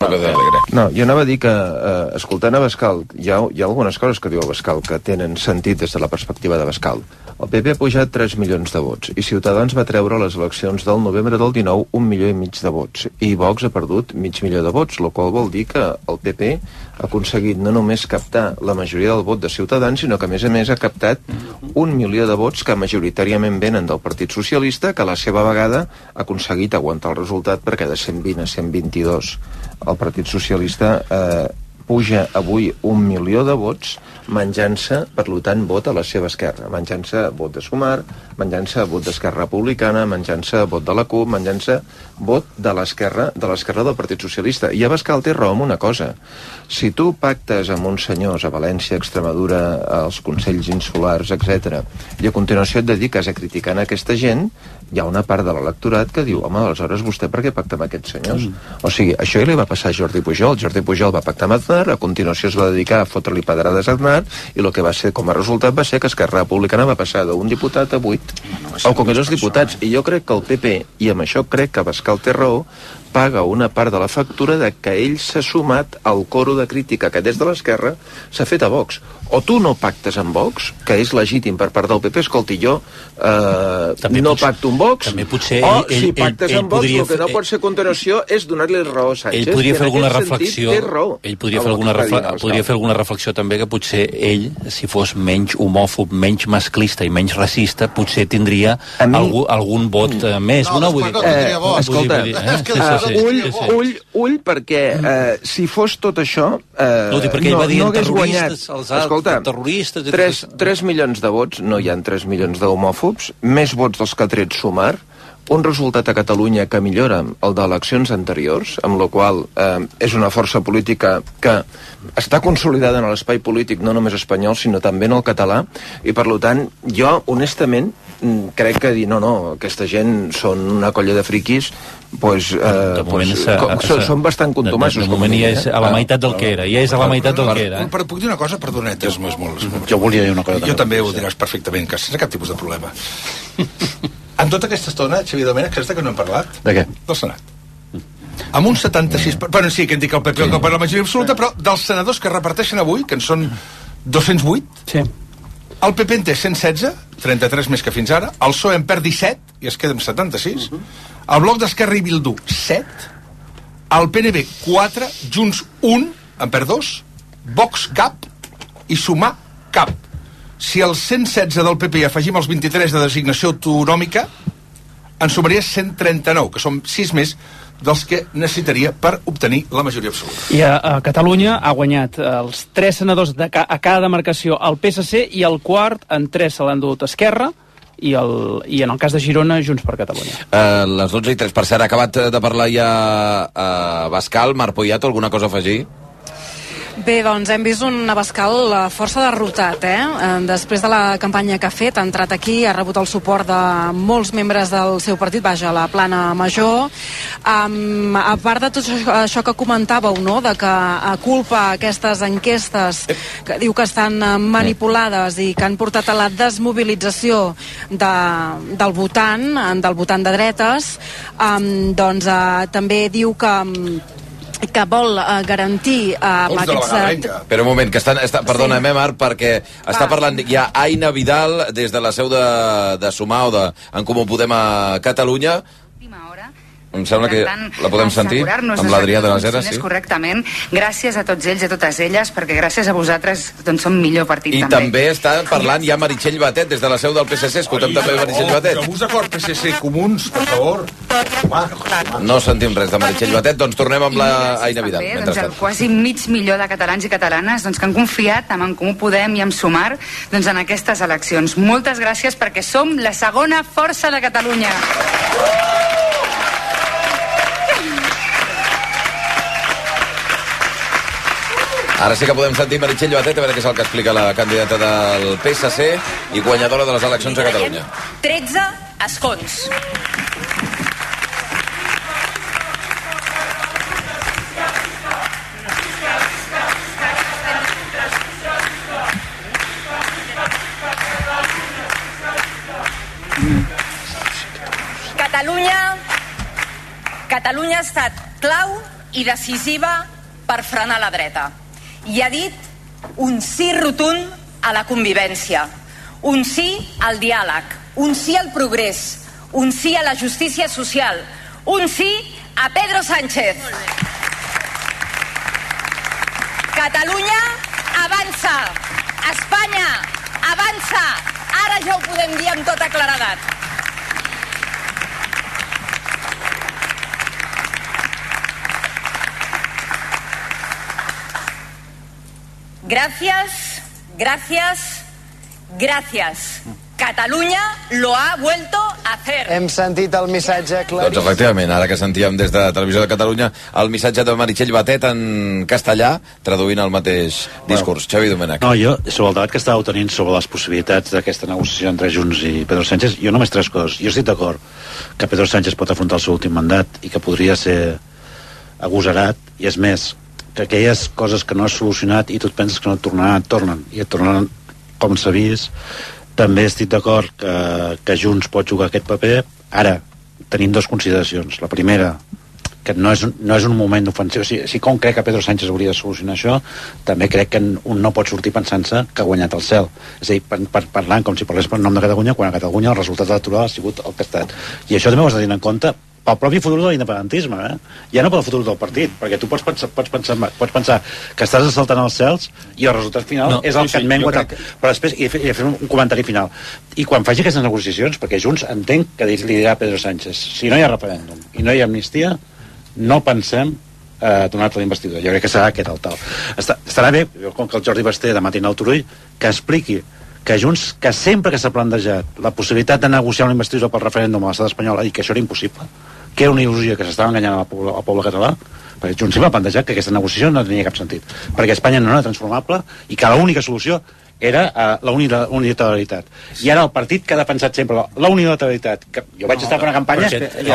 No, jo anava a dir que, escoltant Abascal, hi ha algunes coses que diu Abascal que tenen sentit des de la perspectiva d'Abascal. El PP ha pujat 3 milions de vots i Ciutadans va treure a les eleccions del novembre del 19 1,5 milió de vots i Vox ha perdut 500 000 de vots, el qual vol dir que el PP ha aconseguit no només captar la majoria del vot de Ciutadans, sinó que a més ha captat 1 milió de vots que majoritàriament venen del Partit Socialista, que a la seva vegada ha aconseguit aguantar el resultat perquè de 120 a 122 el Partit Socialista puja avui 1 milió de vots menjant-se, per tant, vot a la seva esquerra, menjant-se vot de Sumar, menjant-se vot d'Esquerra Republicana, menjant-se vot de la CUP, menjant-se vot de l'esquerra del Partit Socialista. I Abascal té raó amb una cosa. Si tu pactes amb uns senyors a València, Extremadura, als Consells Insulars, etc., i a continuació et dediques a criticar aquesta gent, hi ha una part de l'electorat que diu, home, aleshores vostè per què pacta amb aquests senyors? O sigui, això ja li va passar a Jordi Pujol. Jordi Pujol va pactar amb Aznar, a continuació es va dedicar a fotre-li pedrades a Aznar, i el que va ser com a resultat va ser que Esquerra Republicana va passar d'un diputat a 8 al Congrés dels Diputats. I jo crec que el PP, i amb això crec que Abascal té raó, paga una part de la factura de que ell s'ha sumat al coro de crítica que des de l'esquerra s'ha fet a Vox. O tu no pactes amb Vox, que és legítim per part del PP, escolti, jo no pacto amb Vox, o si pactes amb Vox, el que no pot ser continuació és donar-li raó a Sánchez. Ell podria fer alguna reflexió, ell podria fer alguna reflexió també que potser ell, si fos menys homòfob, menys masclista i menys racista, potser tindria algun vot més. Escolta, ull, perquè si fos tot això no hagués guanyat. Escolta, 3 milions de vots, no hi ha 3 milions d'homòfobs, més vots dels que ha tret Sumar, un resultat a Catalunya que millora el d'eleccions anteriors, amb la qual és una força política que està consolidada en l'espai polític no només espanyol, sinó també en el català, i per tant, jo, honestament, crec que dir, no, aquesta gent són una colla de friquis, són bastant contumaços. De moment ja és a la meitat del que era, Però puc dir una cosa? Perdonet, és molt... Jo volia dir una cosa. Jo també ho diràs perfectament, que sense cap tipus de problema. En tota aquesta estona, Xavier Domènech, creus que no hem parlat? De què? Del Senat. Amb un 76... Bueno, sí, que indica el PP que per la majoria absoluta, però dels senadors que reparteixen avui, que en són 208, el PP en té 116, 33 més que fins ara, el PSOE en perd 17 i es queda amb 76, el Bloc d'Esquerra i Bildu 7, el PNB 4, Junts 1, en perd 2, Vox cap i Sumar cap. Si els 116 del PP hi afegim els 23 de designació autonòmica, en sumaria 139, que són 6 més dels que necessitaria per obtenir la majoria absoluta. I a Catalunya ha guanyat els 3 senadors a cada demarcació el PSC i el quart en 3 se l'han dut Esquerra i en el cas de Girona, Junts per Catalunya. Les 12:03, per cert, ha acabat de parlar ja Abascal. Marc Poyato, alguna cosa a afegir? Bé, doncs hem vist un Abascal força derrotat, després de la campanya que ha fet, ha entrat aquí, ha rebut el suport de molts membres del seu partit, vaja, a la plana major. A part de tot això que comentàveu, no?, de que culpa aquestes enquestes que diu que estan manipulades i que han portat a la desmobilització del votant de dretes, doncs també diu que vol garantir aquests... Però un moment, que perdona-me, Marc, perquè està parlant ja Aina Vidal des de la seu de Sumar o d'en Comú Podem a Catalunya. Em sembla que la podem sentir amb l'Adrià de les Heres, sí? Correctament. Gràcies a tots ells i a totes elles, perquè gràcies a vosaltres doncs som millor partit. I també està parlant ja Meritxell Batet des de la seu del PSC. Escoltem també Meritxell Batet. Feu-vos d'acord, PSC, comuns, per favor. No sentim res de Meritxell Batet, doncs tornem amb la Aina Vidal. Doncs el quasi mig milió de catalans i catalanes que han confiat en Comú Podem i en Sumar en aquestes eleccions. Moltes gràcies perquè som la segona força de Catalunya. Ara sí que podem sentir Meritxell Batet, a veure què és el que explica la candidata del PSC i guanyadora de les eleccions a Catalunya. 13 escons. Catalunya ha estat clau i decisiva per frenar la dreta. I ha dit un sí rotund a la convivència, un sí al diàleg, un sí al progrés, un sí a la justícia social, un sí a Pedro Sánchez. Catalunya avança, Espanya avança, ara ja ho podem dir amb tota claredat. Gracias, gracias, gracias. Catalunya lo ha vuelto a hacer. Hem sentit el missatge claríssim. Doncs efectivament, ara que sentíem des de Televisió de Catalunya el missatge de Meritxell Batet en castellà, traduint el mateix discurs. Xavi Domènech. No, jo, sobre el debat que estàveu tenint sobre les possibilitats d'aquesta negociació entre Junts i Pedro Sánchez, jo només tres coses. Jo estic d'acord que Pedro Sánchez pot afrontar el seu últim mandat i que podria ser agosarat, i és més, que aquelles coses que no has solucionat i tu et penses que no et tornaran, et tornen, i et tornaran com s'ha vist. També estic d'acord que Junts pot jugar aquest paper. Ara, tenim dues consideracions. La primera, que no és un moment ofensiu. Si com crec que Pedro Sánchez hauria de solucionar això, també crec que un no pot sortir pensant-se que ha guanyat el cel. És a dir, parlant com si parlés per nom de Catalunya, quan a Catalunya el resultat electoral ha sigut el que ha estat. I això també ho has de tenir en compte pel propi futur de l'independentisme, ja no pel futur del partit, perquè tu pots pensar que estàs assaltant els cels i el resultat final és el que et mengua tant. Però després, i fer un comentari final, i quan faci aquestes negociacions, perquè Junts entenc que li dirà a Pedro Sánchez, si no hi ha referèndum i no hi ha amnistia, no pensem donar-te la investidura. Jo crec que serà aquest el tal. Estarà bé, com que el Jordi Basté demà tindrà el Turull, que expliqui que Junts, que sempre que s'ha plantejat la possibilitat de negociar una investidura pel referèndum a l'estat espanyol, ha dit que això era impossible, que era una il·lusió, que s'estava enganyant al poble català, perquè Junts sempre ha plantejat que aquesta negociació no tenia cap sentit, perquè Espanya no era transformable i que l'única solució era la unilateralitat. I ara el partit que ha defensat sempre la unilateralitat, que jo vaig estar fent una campanya,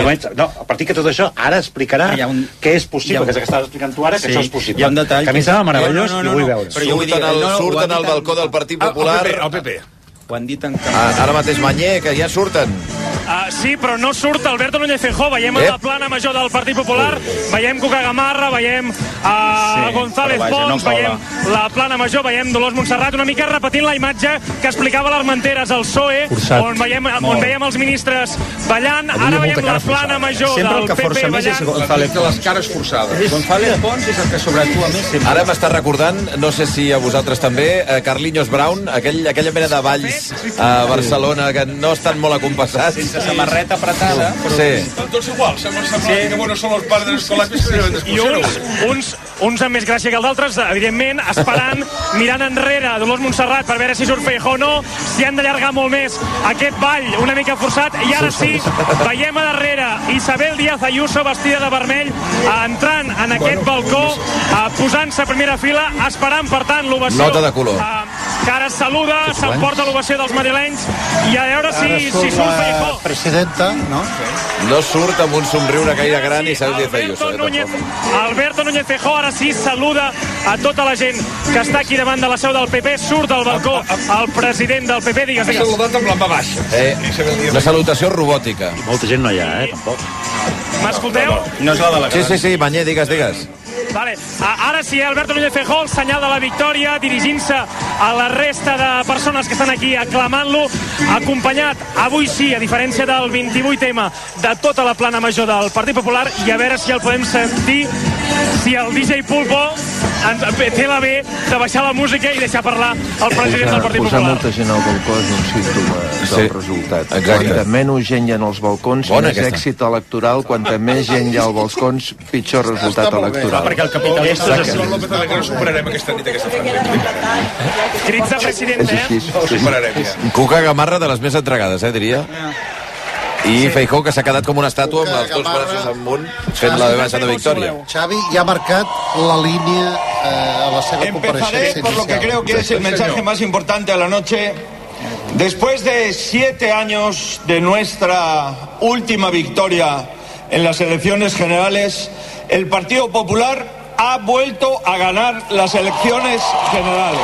el partit que tot això ara explicarà que és possible, que és que estàs explicant tu ara, que això és possible. Que a mi sembla meravellós i ho vull veure. Surten al balcó del Partit Popular. El PP. Ho han dit ara mateix Manyer, que ja surten. Sí, però no surt Alberto Núñez Feijóo. Veiem a la plana major del Partit Popular, veiem Cuca Gamarra, veiem González Pons, veiem la plana major, veiem Dolors Montserrat, una mica repetint la imatge que explicava l'Armenteres al PSOE, on veiem els ministres ballant. Ara veiem la plana major del PP ballant. Les cares forçades. González Pons és el que sobreactua més. Ara m'està recordant, no sé si a vosaltres també, Carlinhos Brown, aquella mena de balls a Barcelona que no estan molt acompassats. Sense samarreta apretada. Tots igual, sembla que buenos són els padres con lápiz que deben d'escuchar-ho. Uns amb més gràcia que els altres, evidentment, esperant, mirant enrere Dolors Montserrat per veure si surt Feijóo o no, si han d'allargar molt més aquest ball una mica forçat, i ara sí, veiem a darrere Isabel Díaz Ayuso vestida de vermell, entrant en aquest balcó, posant-se a primera fila, esperant, per tant, l'ovació. Nota de color. Que ara saluda, s'emporta l'ovació dels madrilenys, i a veure si surt Feijóo. Presidenta, no? No surt amb un somriure gaire gran Isabel Díaz Ayuso. Alberto Núñez Feijóo ara sí saluda a tota la gent que està aquí davant de la seu del PP, surt del balcó el president del PP, digues. Ha saludat amb la mà baixa. Una salutació robòtica. I molta gent no hi ha, tampoc. M'escolteu? No és la delegació. Sí, Manyer, digues. Vale. Ara sí, Alberto Núñez Feijóo, el senyal de la victòria, dirigint-se a la resta de persones que estan aquí aclamant-lo, acompanyat, avui sí, a diferència del 28M, de tota la plana major del Partit Popular, i a veure si el podem sentir, si el DJ Pulpo té la bé de baixar la música i deixar parlar el president del Partit Popular. Posar molta gent al balcó és un símptoma del resultat. Exacte. Quanta menys gent hi ha als balcons, més èxit electoral. Quanta més gent hi ha als balcons, pitjor resultat electoral. Perquè el capitalista és així. López Alegre superarem aquesta nit aquesta franja. Crits de president, superarem ja. Cuca Gamarra, de les més entregades, diria. I Feijóo, que s'ha quedat com una estàtua amb els dos braços amunt fent la baixa de victòria. Xavi ja ha marcat la línia a la seva compareixença inicial. Por lo que creo que es el mensaje más importante de la noche. Después de 7 años de nuestra última victoria en las elecciones generales, el Partido Popular ha vuelto a ganar las elecciones generales.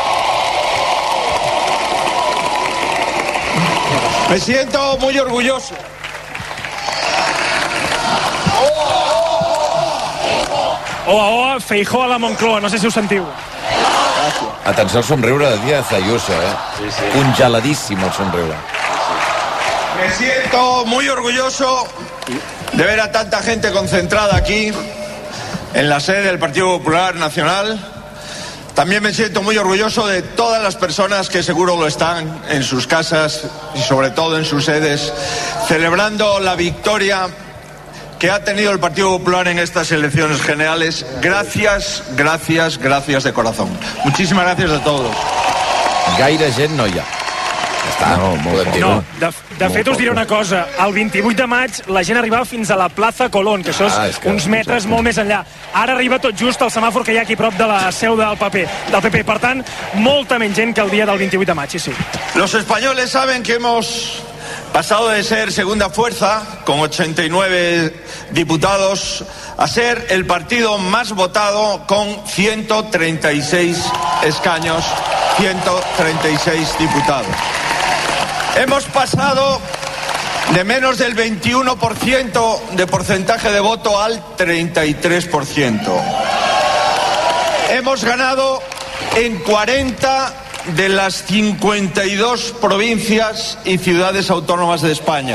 Me siento muy orgulloso. Oa, oa, Feijóo a la Moncloa. No sé si ho sentiu. Atenció al somriure de Díaz Ayuso, congeladísimo el somriure. Me siento muy orgulloso de ver a tanta gente concentrada aquí en la sede del Partido Popular Nacional. También me siento muy orgulloso de todas las personas que seguro lo están en sus casas y sobre todo en sus sedes, celebrando la victoria que ha tenido el Partido Popular en estas elecciones generales. Gracias, gracias, gracias de corazón. Muchísimas gracias a todos. Gaire gent no hi ha. No, de fet us diré una cosa. El 28 de maig la gent arribava fins a la plaça Colón, que això és uns metres molt més enllà. Ara arriba tot just al semàfor que hi ha aquí prop de la seu del PP. Per tant, molta menys gent que el dia del 28 de maig, sí. Los españoles saben que hemos pasado de ser segunda fuerza, con 89 diputados, a ser el partido más votado con 136 escaños, 136 diputados. Hemos pasado de menos del 21% de porcentaje de voto al 33%. Hemos ganado en 40 de las 52 provincias y ciudades autónomas de España.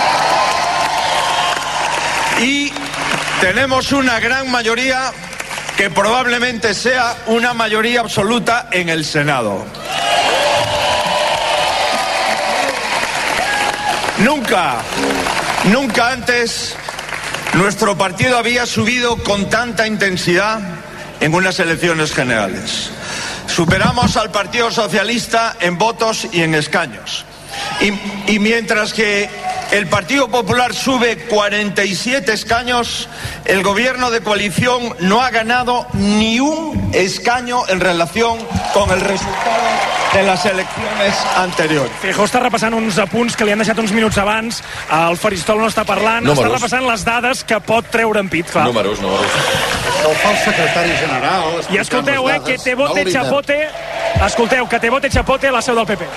Y tenemos una gran mayoría que probablemente sea una mayoría absoluta en el Senado. Nunca antes nuestro partido había subido con tanta intensidad en unas elecciones generales. Superamos al Partido Socialista en votos y en escaños. Y mientras que el Partido Popular sube 47 escaños, el gobierno de coalición no ha ganado ni un escaño en relación con el resultado de les eleccions anteriors. Feijóo està repassant uns apunts que li han deixat uns minuts abans. El Faristol no està parlant. Números. Està repassant les dades que pot treure en pit, clar. Números. El fa el secretari general. I escolteu, que te vote chapote. Escolteu, que te vote chapote a la seu del PP.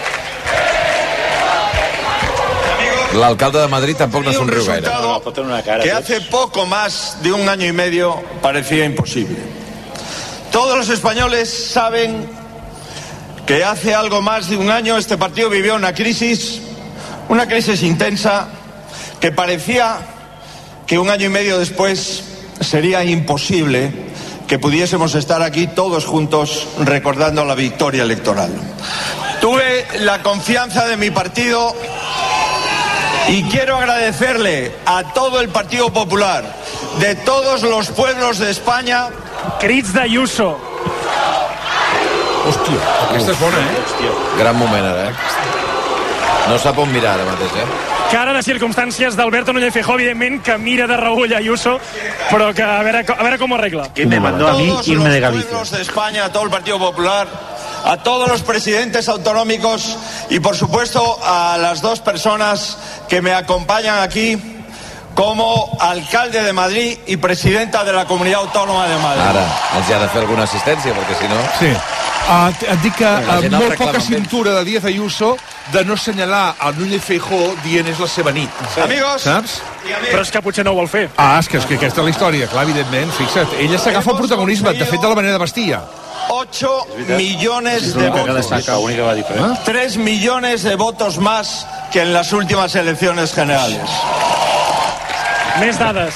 L'alcalde de Madrid tampoc no somriu gaire. Que hace poco más de un año y medio parecía imposible. Todos los españoles saben que hace algo más de un año este partido vivió una crisis intensa que parecía que un año y medio después sería imposible que pudiésemos estar aquí todos juntos recordando la victoria electoral. Tuve la confianza de mi partido y quiero agradecerle a todo el Partido Popular, de todos los pueblos de España. Crits d'Ayuso. Hòstia, aquesta és bona, Hòstia, gran moment ara, No sap on mirar ara mateix, Cara de circumstàncies d'Alberto Núñez Feijóo, evidentment, que mira de reull a Ayuso, però que a veure com ho arregla. Que me mandó a mí irme de Galicia. A todos los pueblos de España, a todo el Partido Popular, a todos los presidentes autonómicos y, por supuesto, a las dos personas que me acompañan aquí como alcalde de Madrid y presidenta de la Comunitat Autònoma de Madrid. Ara, els ha de fer alguna assistència, perquè si no... Sí. Et dic que molt poca cintura de Díaz Ayuso de no assenyalar el Núñez Feijóo dient és la seva nit. Amigos, saps? Però és que potser no ho vol fer. És que aquesta és la història, clar, evidentment, fixa't. Ella s'agafa el protagonisme, de fet, de la manera de vestir. 8 millones de votos. 3 millones de votos más que en las últimas elecciones generales. Més dades.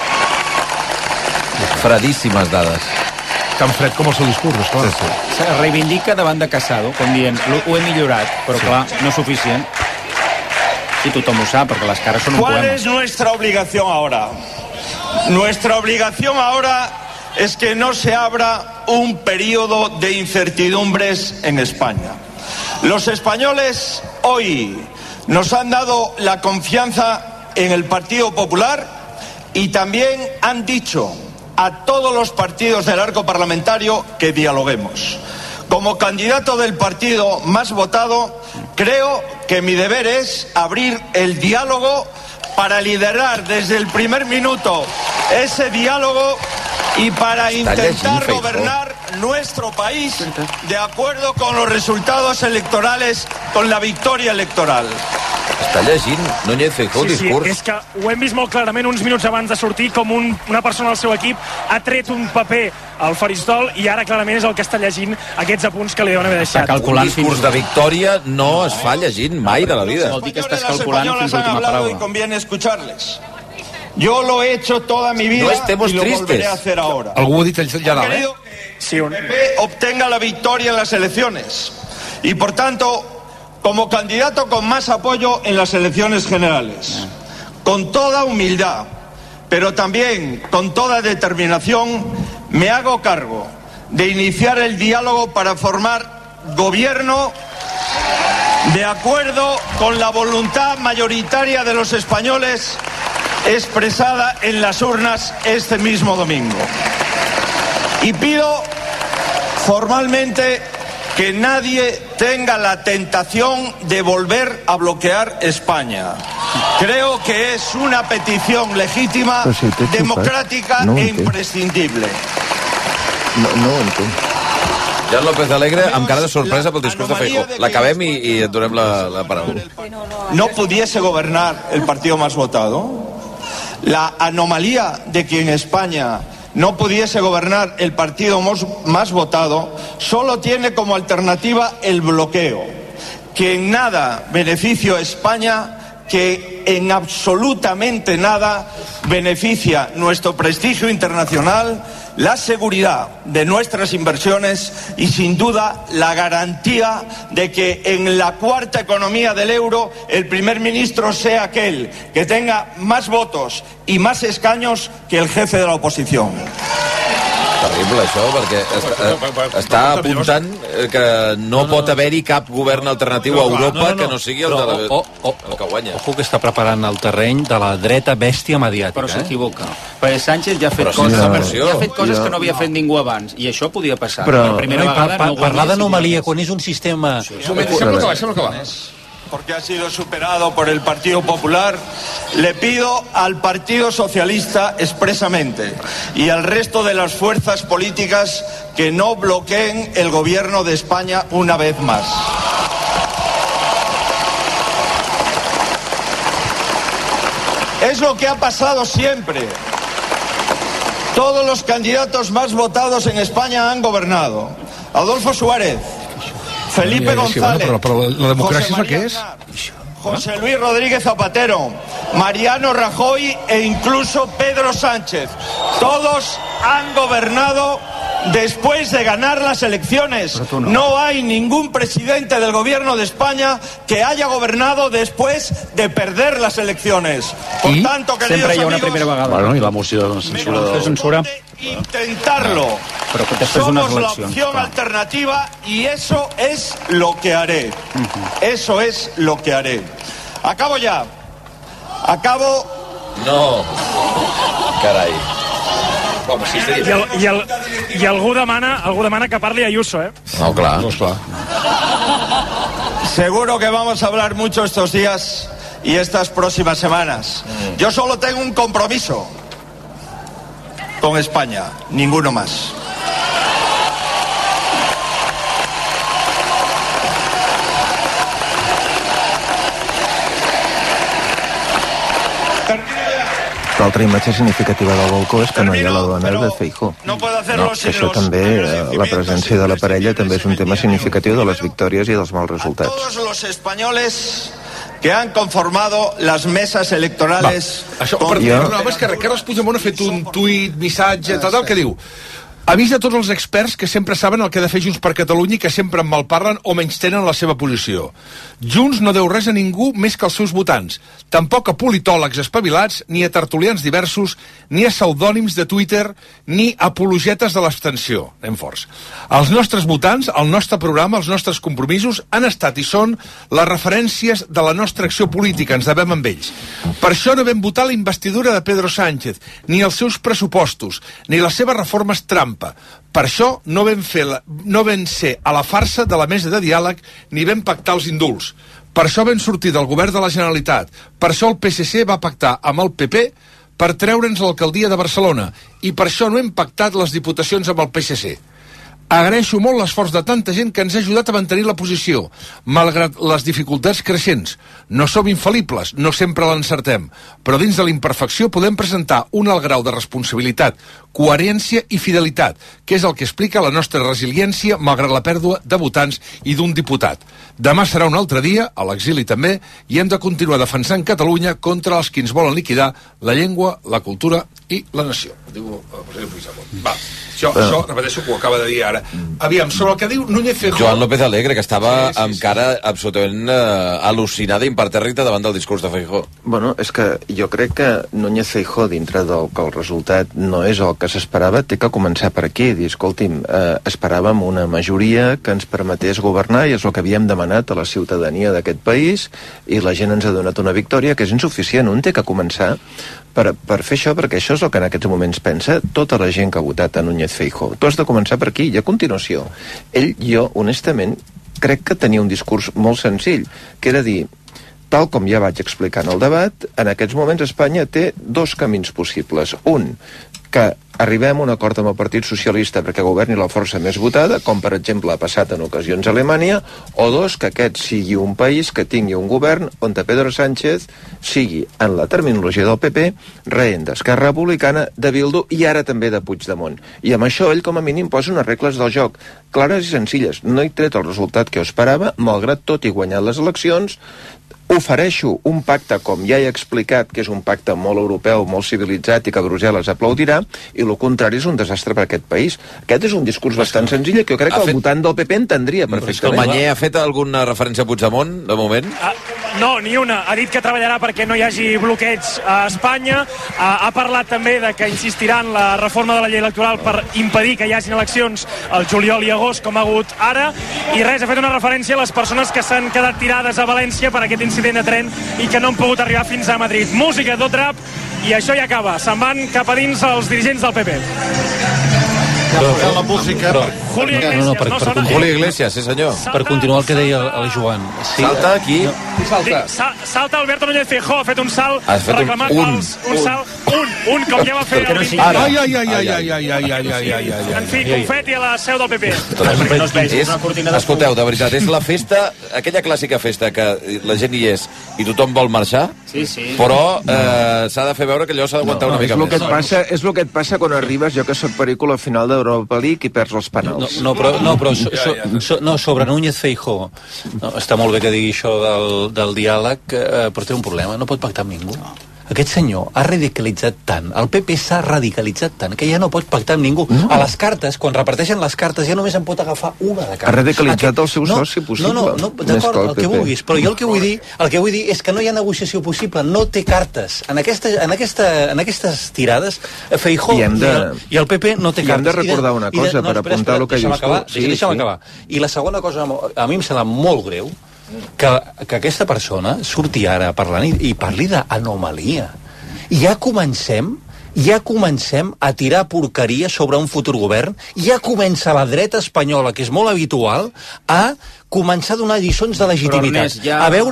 Fredíssimes dades. Tan fred com el seu discurs, esclar. Se reivindica davant de Casado, com dient, ho he millorat, però clar, no és suficient. I tothom ho sap, perquè les cares són un poema. ¿Cuál es nuestra obligación ahora? Nuestra obligación ahora es que no se abra un periodo de incertidumbres en España. Los españoles hoy nos han dado la confianza en el Partido Popular y también han dicho a todos los partidos del arco parlamentario que dialoguemos. Como candidato del partido más votado, creo que mi deber es abrir el diálogo para liderar desde el primer minuto ese diálogo y para intentar gobernar nuestro país de acuerdo con los resultados electorales, con la victoria electoral. Està llegint Núñez Feijóo el discurs. Sí, és que ho hem vist molt clarament uns minuts abans de sortir, com una persona del seu equip ha tret un paper al faristol i ara clarament és el que està llegint aquests apunts que li deuen haver deixat. Un discurs de victòria no es fa llegint mai de la vida. Vol dir que estàs calculant fins l'última paraula. Y conviene escucharles. Yo lo he hecho toda mi vida y lo volveré a hacer ahora. Algú ho ha dit ja dalt, He querido que el PP obtenga la victoria en las elecciones y, por tanto, como candidato con más apoyo en las elecciones generales, con toda humildad, pero también con toda determinación, me hago cargo de iniciar el diálogo para formar gobierno de acuerdo con la voluntad mayoritaria de los españoles expresada en las urnas este mismo domingo. Y pido formalmente que nadie tenga la tentación de volver a bloquear España. Creo que es una petición legítima, democràtica e imprescindible. No ho entenc. Jan López Alegre, amb cara de sorpresa pel discurs de Feijóo. L'acabem i et donem la paraula. No pudiese gobernar el partido más votado. La anomalía de que en España no pudiese gobernar el partido más votado solo tiene como alternativa el bloqueo, que en nada beneficia a España, que en absolutamente nada beneficia nuestro prestigio internacional, la seguridad de nuestras inversiones y, sin duda, la garantía de que en la cuarta economía del euro el primer ministro sea aquel que tenga más votos y más escaños que el jefe de la oposición. Terrible, això, perquè està apuntant que no pot haver-hi cap govern alternatiu a Europa que no sigui el que guanya. Ojo que està preparant el terreny de la dreta bèstia mediàtica. Però s'equivoca. Perquè Sánchez ja ha fet coses que no havia fet ningú abans, i això podia passar. Per primera vegada no parlar d'anomalia quan és un sistema... Sembla que va. Porque ha sido superado por el Partido Popular, le pido al Partido Socialista expresamente y al resto de las fuerzas políticas que no bloqueen el gobierno de España una vez más. Es lo que ha pasado siempre. Todos los candidatos más votados en España han gobernado. Adolfo Suárez, Felipe González, però la democràcia és el que és. José Luis Rodríguez Zapatero, Mariano Rajoy e incluso Pedro Sánchez. Todos han gobernado después de ganar las elecciones. No hay ningún presidente del gobierno de España que haya gobernado después de perder las elecciones. Por tanto, queridos sempre hi ha una amigos, primera vegada. Bueno, i la moció de censura. Intentarlo. Somos la opción alternativa y eso es lo que haré. Eso es lo que haré. Acabo ya. Acabo. No. Carai. I algú demana que parli Ayuso, eh? No, clar. Seguro que vamos a hablar mucho estos días y estas próximas semanas. Yo solo tengo un compromiso con España, ninguno más. L'altra imatge significativa del balcó és que no hi ha la dona de Feijóo. Que això també, la presència de la parella també és un tema significatiu de les victòries i dels mals resultats. Todos los españoles que han conformado las mesas electorales... Això, és que Carles Puigdemont ha fet un tuit, missatge, tal, que diu: avisa tots els experts que sempre saben el que ha de fer Junts per Catalunya i que sempre en malparlen o menystenen la seva posició. Junts no deu res a ningú més que als seus votants, tampoc a politòlegs espavilats, ni a tertulians diversos, ni a pseudònims de Twitter, ni a apologetes de l'abstenció. Anem forts. Els nostres votants, el nostre programa, els nostres compromisos han estat i són les referències de la nostra acció política, ens devem amb ells. Per això no vam votar la investidura de Pedro Sánchez, ni els seus pressupostos, ni les seves reformes trampa. Per això no vam ser a la farsa de la mesa de diàleg ni vam pactar els indults. Per això vam sortir del govern de la Generalitat. Per això el PSC va pactar amb el PP per treure'ns l'alcaldia de Barcelona. I per això no hem pactat les diputacions amb el PSC. Agraeixo molt l'esforç de tanta gent que ens ha ajudat a mantenir la posició, malgrat les dificultats creixents. No som infal·libles, no sempre l'encertem, però dins de l'imperfecció podem presentar un alt grau de responsabilitat, coherència i fidelitat, que és el que explica la nostra resiliència malgrat la pèrdua de votants i d'un diputat. Demà serà un altre dia, a l'exili també, i hem de continuar defensant Catalunya contra els que ens volen liquidar la llengua, la cultura i la nació. Diu el president Puigdemont. Va, això repeteixo que ho acaba de dir ara. Aviam, sobre el que diu Núñez Feijóo... Joan López Alegre, que estava amb cara absolutament al·lucinada i impertèrrita davant del discurs de Feijóo. Bueno, és que jo crec que Núñez Feijóo, dintre del que el resultat no és el que s'esperava, té que començar per aquí. Dir, escolti'm, esperàvem una majoria que ens permetés governar i és el que havíem demanat a la ciutadania d'aquest país i la gent ens ha donat una victòria que és insuficient. Un té que començar per fer això, perquè això és el que en aquests moments pensa tota la gent que ha votat a Núñez Feijóo. Tu has de començar per aquí i a continuació. Jo, honestament, crec que tenia un discurs molt senzill, que era dir, tal com ja vaig explicar en el debat, en aquests moments Espanya té dos camins possibles. Un, que arribem a un acord amb el Partit Socialista perquè governi la força més votada, com per exemple ha passat en ocasions a Alemanya, o dos, que aquest sigui un país que tingui un govern on Pedro Sánchez sigui, en la terminologia del PP, rehén d'Esquerra Republicana, de Bildu i ara també de Puigdemont. I amb això ell com a mínim posa unes regles del joc clares i senzilles. No he tret el resultat que jo esperava, malgrat tot i guanyat les eleccions. Ofereixo un pacte, com ja he explicat, que és un pacte molt europeu, molt civilitzat i que Brussel·les aplaudirà, i el contrari és un desastre per aquest país. Aquest és un discurs bastant senzill que jo crec que el votant del PP entendria perfectament. El Manyer ha fet alguna referència a Puigdemont, de moment? No, ni una. Ha dit que treballarà perquè no hi hagi bloqueig a Espanya. Ha parlat també de que insistirà en la reforma de la llei electoral per impedir que hi hagin eleccions al juliol i agost, com ha hagut ara. I res, ha fet una referència a les persones que s'han quedat tirades a València per aquest incident de tren i que no han pogut arribar fins a Madrid. Música, tot rap, i això ja acaba. Se'n van cap a dins els dirigents del PP. La música... Julio Iglesias, no sona? Julio Iglesias, sí senyor. Per continuar el que deia el Joan. Sí, salta aquí. Salta Alberto Núñez Feijóo, ha fet un salt reclamant un salt, un com ja va fer el 20. En fi, confeti a la seu del PP. Escolteu, de veritat, és la festa, aquella clàssica festa que la gent hi és i tothom vol marxar, però s'ha de fer veure que allò s'ha d'aguantar una mica més. És el que et passa quan arribes, jo que soc perico, al final d'Europa League i perds els penals. Però sobre Núñez Feijóo, està molt bé que digui això del diàleg, però té un problema, no pot pactar amb ningú. Aquest senyor ha radicalitzat tant, el PP s'ha radicalitzat tant, que ja no pot pactar amb ningú. A les cartes, quan reparteixen les cartes, ja només en pot agafar una de cada. Ha radicalitzat el seu soci possible. No, d'acord, el que vulguis, però jo el que vull dir és que no hi ha negociació possible, no té cartes. En aquestes tirades, Feijóo i el PP no té cartes. I hem de recordar una cosa, per apuntar el que dius tu. Deixa'm acabar. I la segona cosa, a mi em sembla molt greu, que aquesta persona surti ara parlant i parli d'anomalia. I ja comencem a tirar porqueria sobre un futur govern, ja comença la dreta espanyola, que és molt habitual, a començar a donar lliçons de legitimitat.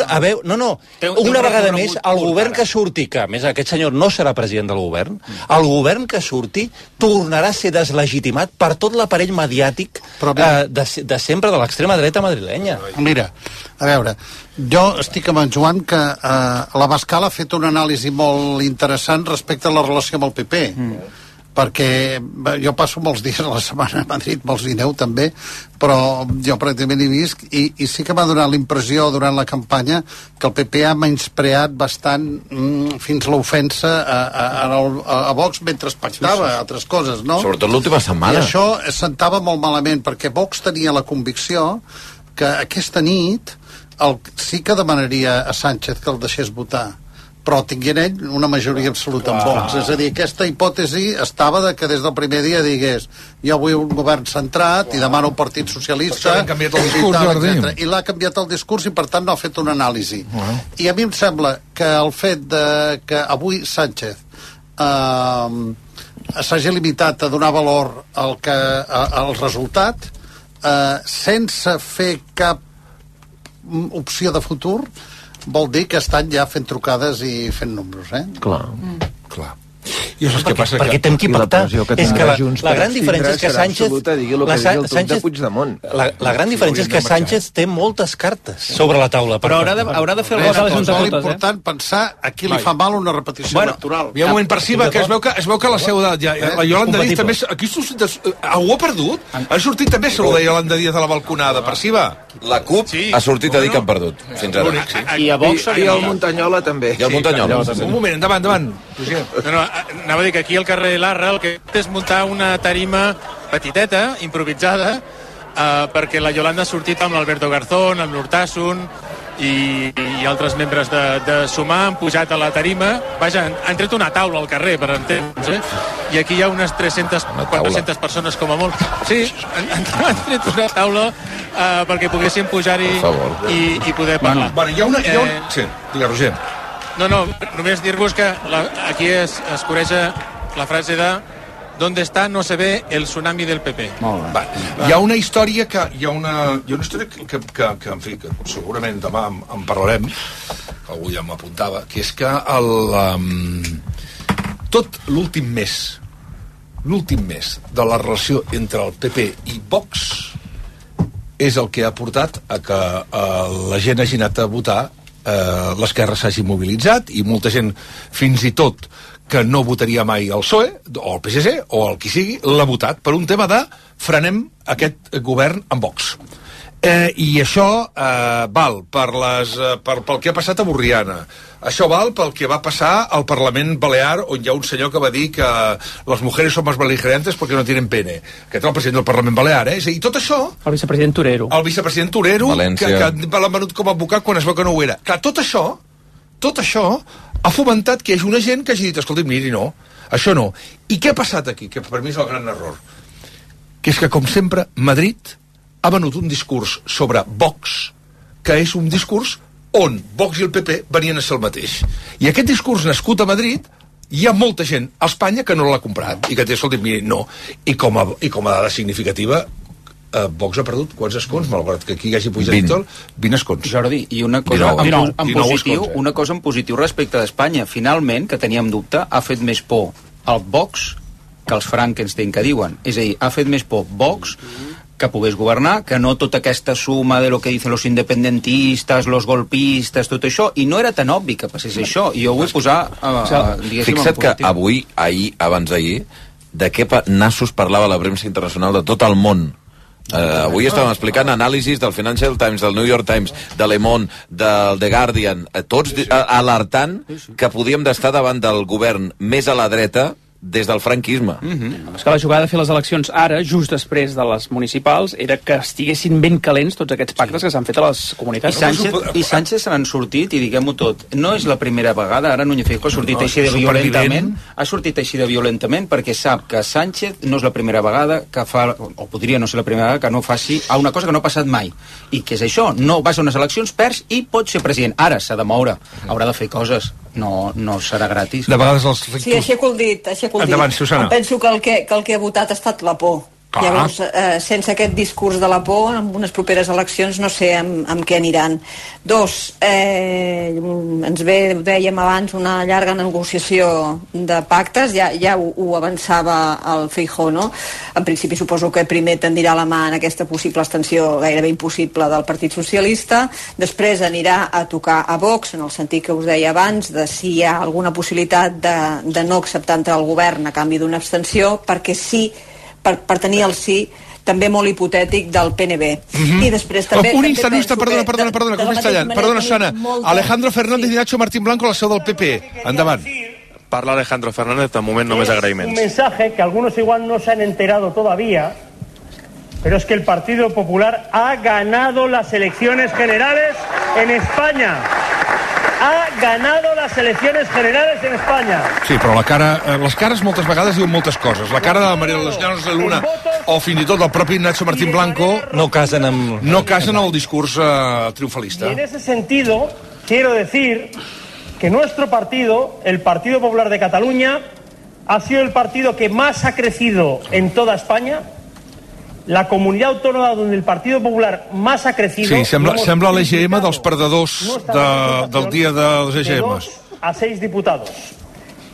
Una vegada més, el govern que surti, que a més aquest senyor no serà president del govern, el govern que surti tornarà a ser deslegitimat per tot l'aparell mediàtic de sempre de l'extrema dreta madrilenya. Mira, a veure, jo estic amb en Joan que l'Abascal ha fet una anàlisi molt interessant respecte a la relació amb el PP. Perquè jo passo molts dies a la setmana a Madrid, molts dineu també, però jo pràcticament hi visc i sí que m'ha donat la impressió durant la campanya que el PP ha menyspreat bastant fins l'ofensa a Vox mentre es pactava altres coses, no? Sobretot l'última setmana. I això sentava molt malament, perquè Vox tenia la convicció que aquesta nit sí que demanaria a Sánchez que el deixés votar, però tinguent ell una majoria absoluta en Vox. És a dir, aquesta hipòtesi estava de que des del primer dia digués jo vull un govern centrat i demano un partit socialista i l'ha canviat el discurs i per tant no ha fet una anàlisi. I a mi em sembla que el fet que avui Sánchez s'hagi limitat a donar valor al resultat sense fer cap opció de futur, vol dir que estan ja fent trucades i fent números, Clar. I això és que passa perquè té amb qui pactar. És que la gran diferència és que Sánchez... La gran diferència és que Sánchez té moltes cartes sobre la taula. Però haurà de fer alguna cosa. És molt important pensar a qui li fa mal una repetició electoral. Hi ha un moment per Siva que es veu que la seu de... La Yolanda Díaz també... Aquí algú ha perdut? Ha sortit també la de Yolanda Díaz a la balconada, per Siva? La CUP ha sortit a dir que han perdut, fins ara. I a Vox i el Montanyola també. I el Montanyola. Un moment, endavant. No, anava a dir que aquí al carrer Larra el que és muntar una tarima petiteta, improvisada, perquè la Yolanda ha sortit amb l'Alberto Garzón, amb l'Hurtasun i altres membres de Sumar, han pujat a la tarima. Vaja, han tret una taula al carrer, per entendre'ns, i aquí hi ha unes 400 persones com a molt. Sí, han tret una taula perquè poguessin pujar-hi i poder parlar. Bueno, hi ha una... Sí, digue, Roger. No, només dir-vos que aquí es coreja la frase de ¿dónde está? No se ve el tsunami del PP. Hi ha una història que... Hi ha una història que en fi, que segurament demà en parlarem, que algú ja m'apuntava, que és que tot l'últim mes de la relació entre el PP i Vox és el que ha portat a que la gent hagi anat a votar, l'esquerra s'hagi mobilitzat i molta gent, fins i tot que no votaria mai el PSOE o el PSC o el qui sigui, l'ha votat per un tema de frenem aquest govern amb Vox. I això val pel que ha passat a Borriana, això val pel que va passar al Parlament Balear, on hi ha un senyor que va dir que les mujeres son más beligerantes porque no tienen pene, que era el president del Parlament Balear, i tot això... El vicepresident Torero, que l'han venut com a advocat quan es veu que no ho era. Clar, tot això ha fomentat que hi hagi una gent que hagi dit, escolta, miri, no, això no. I què ha passat aquí? Que per mi és el gran error. Que és que, com sempre, Madrid ha venut un discurs sobre Vox, que és un discurs on Vox i el PP venien a ser el mateix. I aquest discurs nascut a Madrid, hi ha molta gent a Espanya que no l'ha comprat, i que té, escolta, miri, no. I com a dada significativa, Vox ha perdut quants escons, malgrat que aquí hi hagi pujat 20 escons. Jordi, i una cosa una cosa en positiu respecte d'Espanya. Finalment, que teníem dubte, ha fet més por el Vox que els Frankenstein que diuen. És a dir, ha fet més por Vox que pogués governar, que no tota aquesta suma de lo que dicen los independentistas, los golpistes, tot això, i no era tan obvi que passés això, i jo vull posar fixa't que avui, ahir, abans d'ahir, de què nassos parlava la premsa internacional de tot el món. Avui estàvem explicant anàlisis del Financial Times, del New York Times, de Le Monde, del The Guardian, tots alertant que podíem d'estar davant del govern més a la dreta des del franquisme. És que la jugada de fer les eleccions ara, just després de les municipals, era que estiguessin ben calents tots aquests pactes que s'han fet a les comunitats. I Sánchez se n'han sortit, i diguem-ho tot, no és la primera vegada, ara Núñez Feijóo ha sortit així de violentament, perquè sap que Sánchez no és la primera vegada que fa, o podria no ser la primera vegada que no faci una cosa que no ha passat mai, i que és això, no vas a unes eleccions, perds i pots ser president. Ara s'ha de moure, haurà de fer coses, no serà gratis. De vegades els rictus... Sí, així que ho he dit. Endavant, Susana. Penso que el que ha votat ha estat la por. Llavors, sense aquest discurs de la por, en unes properes eleccions no sé amb què aniran. Ens dèiem abans una llarga negociació de pactes, ja ho avançava el Feijóo, no? En principi suposo que primer tendirà la mà en aquesta possible extensió gairebé impossible del Partit Socialista, després anirà a tocar a Vox, en el sentit que us deia abans, de si hi ha alguna possibilitat de no acceptar entrar al govern a canvi d'una abstenció, perquè sí, per tenir el sí també molt hipotètic del PNB. I després també... Un instant, perdona, que m'estàs tallant. Perdona, Susana. Alejandro Fernández i Nacho Martín Blanco a la seu del PP. Endavant. Parla Alejandro Fernández, de moment només agraïments. Un mensaje que algunos igual no se han enterado todavía, pero es que el Partido Popular ha ganado las elecciones generales en España. Ha ganado las elecciones generales en España. Sí, però les cares moltes vegades diuen moltes coses. La cara de la María de los Llanos de Luna o fins i tot el propi Nacho Martín Blanco no casen amb el discurs triomfalista. Y en ese sentido quiero decir que nuestro partido, el Partido Popular de Cataluña, ha sido el partido que más ha crecido en toda España. La comunitat autònoma on el Partit Popular més ha crecido... Sí, sembla l'EGM dels perdedors del dia dels EGMs. De 2 a 6 diputados.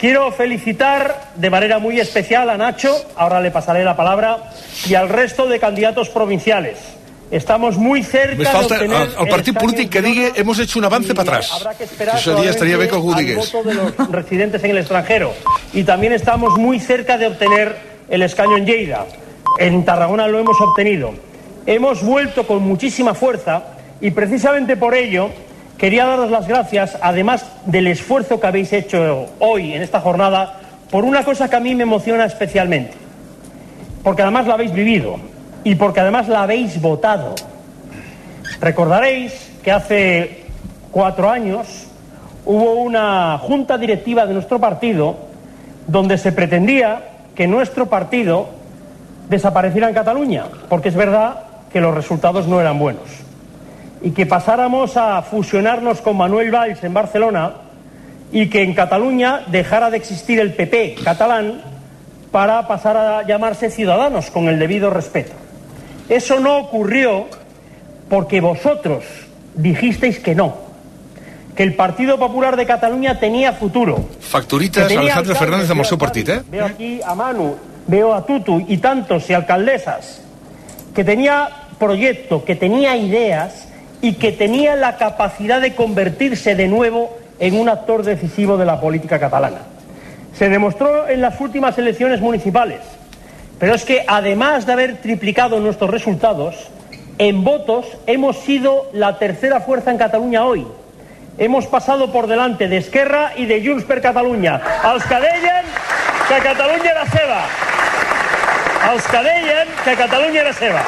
quiero felicitar de manera muy especial a Nacho, ahora le pasaré la palabra, y al resto de candidatos provinciales. Estamos muy cerca de obtener el partit polític que digui hemos hecho un avance para atrás. Eso día estaría bé que algú digués. El voto de los residentes en el extranjero. Y también estamos muy cerca de obtener el escaño en Lleida. En Tarragona lo hemos obtenido. Hemos vuelto con muchísima fuerza y precisamente por ello quería daros las gracias, además del esfuerzo que habéis hecho hoy en esta jornada, por una cosa que a mí me emociona especialmente. Porque además la habéis vivido. Y porque además la habéis votado. Recordaréis que hace 4 años hubo una junta directiva de nuestro partido donde se pretendía que nuestro partido desapareciera en Cataluña, porque es verdad que los resultados no eran buenos, y que pasáramos a fusionarnos con Manuel Valls en Barcelona y que en Cataluña dejara de existir el PP catalán para pasar a llamarse Ciudadanos, con el debido respeto. Eso no ocurrió porque vosotros dijisteis que no, que el Partido Popular de Cataluña tenía futuro. Facturitas Alejandro Fernández amb el seu partit, Veo aquí a Manu, veo a Tutu y tantos y alcaldesas, que tenía proyecto, que tenía ideas y que tenía la capacidad de convertirse de nuevo en un actor decisivo de la política catalana. Se demostró en las últimas elecciones municipales. Pero es que además de haber triplicado nuestros resultados, en votos hemos sido la tercera fuerza en Cataluña hoy. Hemos pasado por delante de Esquerra y de Junts per Catalunya. Els que deien que Catalunya era seva. Els que deien que Catalunya era seva.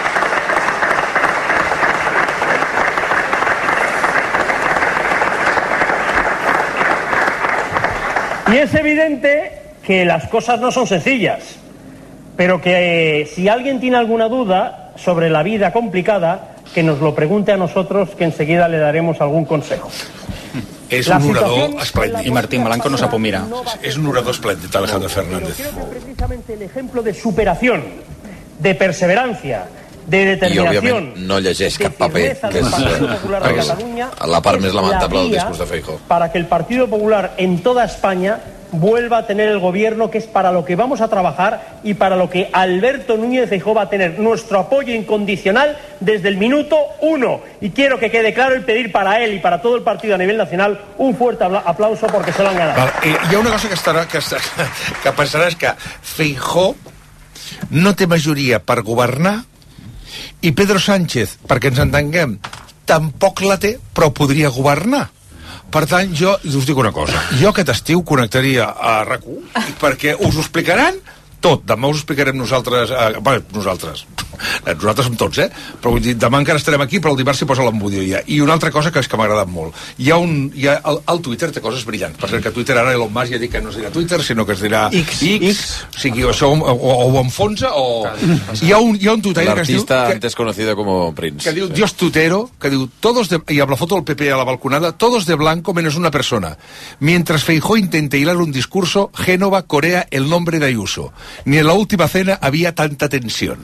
Y es evidente que las cosas no son sencillas. Pero que si alguien tiene alguna duda sobre la vida complicada, que nos lo pregunte a nosotros, que enseguida le daremos algún consejo. És un orador esplèndid. I Martín Blanco no sap on mirar. És un orador esplèndid, Alejandro Fernández. Creo que precisamente el ejemplo de superación, de perseverancia, de determinación... I, òbviament, no llegeix cap paper, que és la part més lamentable del discurs de Feijóo. Para que el Partido Popular en toda España vuelva a tener el gobierno, que es para lo que vamos a trabajar y para lo que Alberto Núñez Feijóo va a tener nuestro apoyo incondicional desde el minuto 1. Y quiero que quede claro y pedir para él y para todo el partido a nivel nacional un fuerte aplauso porque se lo han ganado. Hi ha una cosa que pensarà és que Feijóo no té majoria per governar i Pedro Sánchez, perquè ens entenguem, tampoc la té, però podria governar. Per tant, jo us dic una cosa. Jo aquest estiu connectaria a RAC1 perquè us ho explicaran tot. Demà us ho explicarem nosaltres. Nosaltres som tots, però vull dir, demà encara estarem aquí, però el dimarts s'hi posa l'embudioia. I una altra cosa que és que m'ha agradat molt. El Twitter té coses brillants. Per cert, que Twitter ara Elon Musk ja dic que no es dirà Twitter, sinó que es dirà X. O sigui, això o enfonsa o... Hi ha un tuitaire que es diu... L'artista antes conocido como Prince. Que diu Dios tutero, que diu y amb la foto del PP a la balconada, todos de blanco menos una persona. Mientras Feijóo intenta hilar un discurso, Génova corea el nombre de Ayuso. Ni en la última cena había tanta tensión.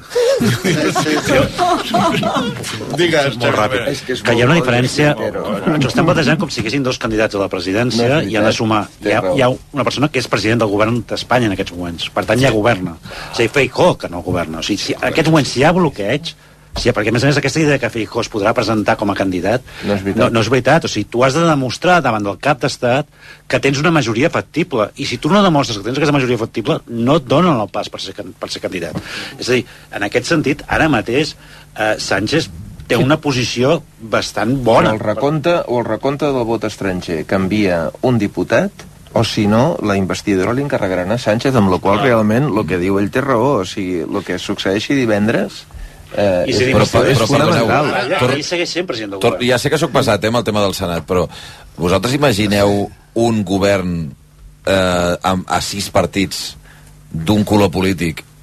Digues, molt ràpid. Que hi ha una diferència. Ens ho estem plantejant com si haguessin dos candidats a la presidència i han de sumar. Hi ha una persona que és president del govern d'Espanya en aquests moments. Per tant, ja governa. O sigui, Feijóo que no governa. O sigui, en aquests moments, si hi ha bloqueig, perquè a més aquesta idea que Feijóo es podrà presentar com a candidat no és veritat. O sigui, tu has de demostrar davant del cap d'estat que tens una majoria factible, i si tu no demostres que tens aquesta majoria factible, no et donen el pas per ser candidat. És a dir, en aquest sentit, ara mateix Sánchez té una posició bastant bona. O el recompte del vot estranger canvia un diputat, o si no, la investidura li encarregaran a Sánchez, amb la qual realment el que diu ell té raó. O sigui, el que succeeixi divendres és fonamental. Ell segueix sent president del govern. Ja sé que sóc pesat amb el tema del Senat, però vosaltres imagineu un govern a 6 partits d'un color polític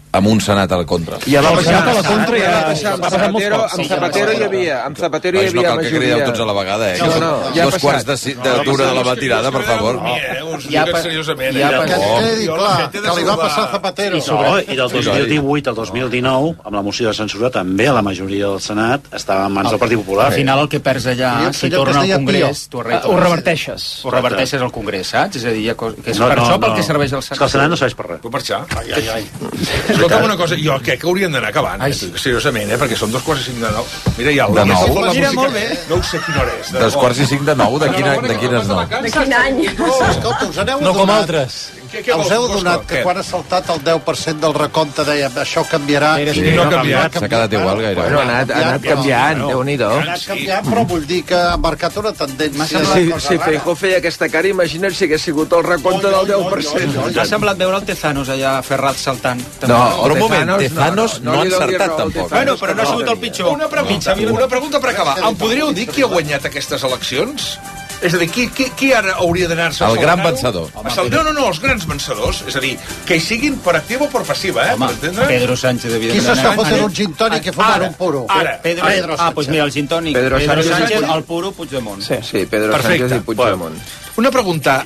amb un Senat al contra. Ja va passar a la contra i amb Zapatero hi havia majoria. No cal que crideu tots a la vegada, Dos quarts d'una de la matinada, per favor. Seriosament, que li va passar a Zapatero. I del 2018 al 2019, amb la moció de censura, també la majoria del Senat estava en mans del Partit Popular. Al final el que perds allà, si torna al Congrés, ho reverteixes. Ho reverteixes al Congrés, saps? És a dir, que és per això pel que serveix el Senat. És que el Senat no serveix per res. Puc marxar? Escolta'm una cosa, jo crec que haurien d'anar acabant, seriosament, perquè són 2:45. Mira, ja de 9. Mira, molt bé. No ho sé quina hora és. 2:45 de 9? De quines 9? De quin any? Escolta, us aneu no com altres. Us heu adonat que quan ha saltat el 10% del recompte dèiem això canviarà i no ha canviat. S'ha quedat igual gairebé. Bueno, ha anat canviant, Déu-n'hi-do. Ha anat canviant, però vull dir que ha marcat una tendència. Si Feijóo feia aquesta cara, imagina't si hagués sigut el recompte del 10%. M'ha semblat veure el Tezanos allà ferrat saltant. No, però un moment, Tezanos no ha encertat tampoc. Bueno, però no ha sigut el pitjor. Una pregunta per acabar. Em podríeu dir qui ha guanyat aquestes eleccions? És a dir, qui ara hauria d'anar-se a el gran vencedor. No, els grans vencedors. És a dir, que hi siguin per activa o per passiva, per entendre? Pedro Sánchez, evidentment. Qui s'està fotent un gin tònic i fumar un puro? Pedro Sánchez. Doncs mira, el gin tònic. Pedro Sánchez, el puro, Puigdemont. Sí, Pedro Sánchez i Puigdemont. Una pregunta.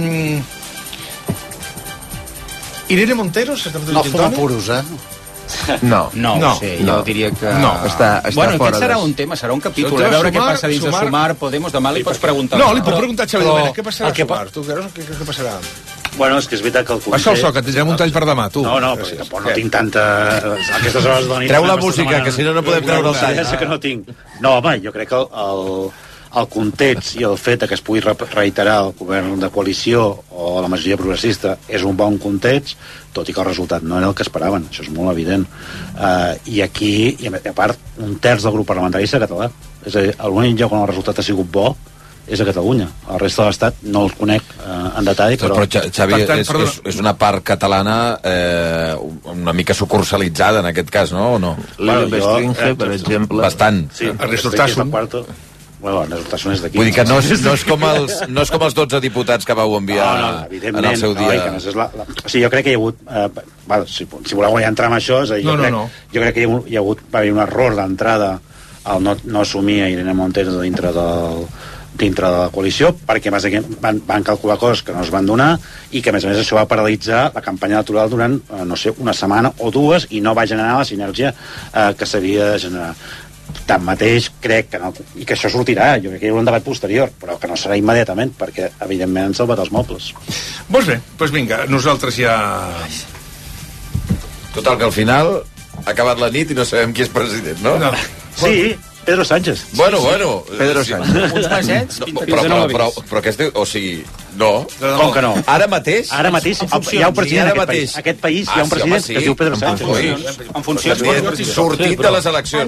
Irene Montero s'està fotent un gin tònic? No fuma puros, No, jo diria que... Està bueno, fora. Aquest serà un tema, serà un capítol. A veure què passa dins de Sumar, Podemos, demà li pots preguntar. No, li puc preguntar a Xavi Domènech, què passarà a Sumar? Tu creus què passarà? Bueno, és que és veritat que el Congrés... Això el so, que tindrem un tall per demà, tu. No, però tampoc no tinc tanta... Aquestes hores de la nit... Treu la música, que si no podem treure el tall. Que no tinc. No, home, jo crec que el context i el fet que es pugui reiterar el govern de coalició o la majoria progressista és un bon context, tot i que el resultat no era el que esperaven, això és molt evident. I aquí, i a part, un terç del grup parlamentari és català. És a dir, l'únic lloc on el resultat ha sigut bo és a Catalunya. El resta de l'Estat no el conec en detall, però... Però Xavi, és una part catalana una mica sucursalitzada, en aquest cas, no? O no? L'Investringe, per exemple. Bastant. Sí, Bueno, el resultat és d'aquí. Vull dir que no és com els 12 diputats que vau enviar en el seu dia. O sigui, jo crec que hi ha hagut... Si voleu entrar en això, és a dir, jo crec que hi ha hagut un error d'entrada al no assumir a Irene Montero dintre de la coalició, perquè van calcular coses que no es van donar i que a més això va paralitzar la campanya electoral durant, no sé, una setmana o dues i no va generar la sinergia que s'havia de generar. Tanmateix crec que no, i que això sortirà, jo crec que hi haurà un debat posterior, però que no serà immediatament, perquè evidentment han salvat els mobles. Doncs bé, doncs vinga, nosaltres ja... Total, que al final ha acabat la nit i no sabem qui és president, no? Sí, Pedro Sánchez. Bueno. Pedro Sánchez. Uns mesets, però què esteu... O sigui, no. Com que no? Ara mateix? Ara mateix hi ha un president en aquest país. Hi ha un president que es diu Pedro Sánchez. En funcions. Sortit de les eleccions.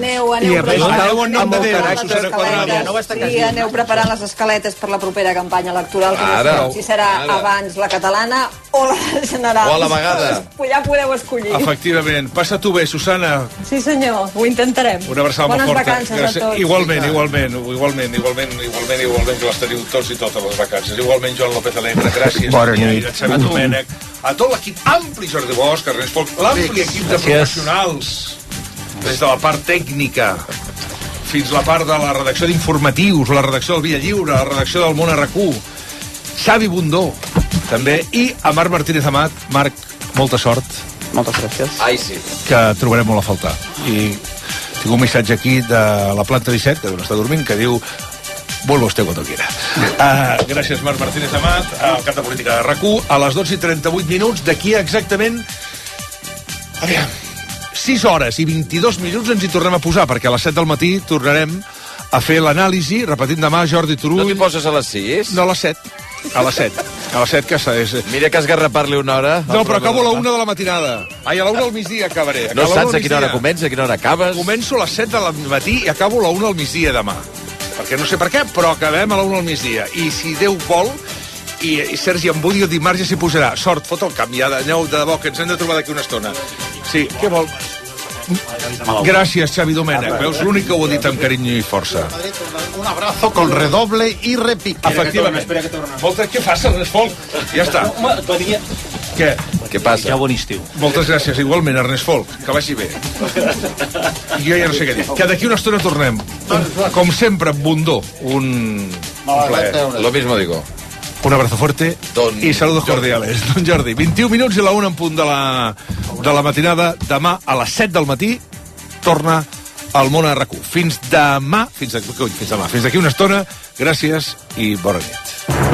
Aneu preparant les escaletes per la propera campanya electoral, que no sabeu si serà abans la catalana o la general. O a la vegada. Ja podeu escollir. Efectivament. Passa tu bé, Susana. Sí, senyor, ho intentarem. Una abraçada molt forta. Bones vacances a tots. Igualment, que les teniu tots i totes les vacances. Igualment, Joan López Alegre, gràcies. Bona nit. A Xavi Domènech, a tot l'equip ampli, Jordi Bosch, Ernest Folk, l'ampli equip de professionals, des de la part tècnica fins a la part de la redacció d'informatius, la redacció del Via Lliure, la redacció del Món RQ, Xavi Bundó, també, i a Marc Martínez Amat. Marc, molta sort. Moltes gràcies. Ai, sí. Que trobarem molt a faltar. I tinc un missatge aquí de la planta 17, que no està dormint, que diu: vuelva usted cuando quiera. Gràcies, Marc Martínez Amat, al cap de política de RAC1. A les 12:38, d'aquí exactament... Aviam, 6 hores i 22 minuts ens hi tornem a posar, perquè a les 7 del matí tornarem a fer l'anàlisi, repetint demà, Jordi Turull... No t'hi poses a les 6? No, a les 7. A les 7. A les 7, que és... Mira que esgarrapar-li una hora. No, però acabo a la 1 de la matinada. Ai, a la 1 del migdia acabaré. No saps a quina hora comença, a quina hora acabes? Començo a les 7 del matí i acabo a la 1 del migdia demà. Perquè no sé per què, però acabem a la 1 del migdia. I si Déu vol, i Sergi Ambudio dimarts ja s'hi posarà. Sort, fot el camp, ja aneu de debò, que ens hem de trobar d'aquí una estona. Sí, què vol? Gràcies, Xavi Domènech. Veus, l'únic que ho ha dit amb carinyo i força. Un abrazo con redoble i repique. Efectivament. Què fas, Ernest Folk? Ja està. Què? Què passa? Ja bon estiu. Moltes gràcies, igualment, Ernest Folk. Que vagi bé. Jo ja no sé què dir. Que d'aquí una estona tornem. Com sempre, amb bondó. Un plaer. Lo mismo digo. Un abrazo fuerte y saludos cordiales. Don Jordi, 21 minuts i la 1 en punt de la matinada. Demà a les 7 del matí torna al món a RAC1. Fins demà. Fins d'aquí una estona. Gràcies i bona nit.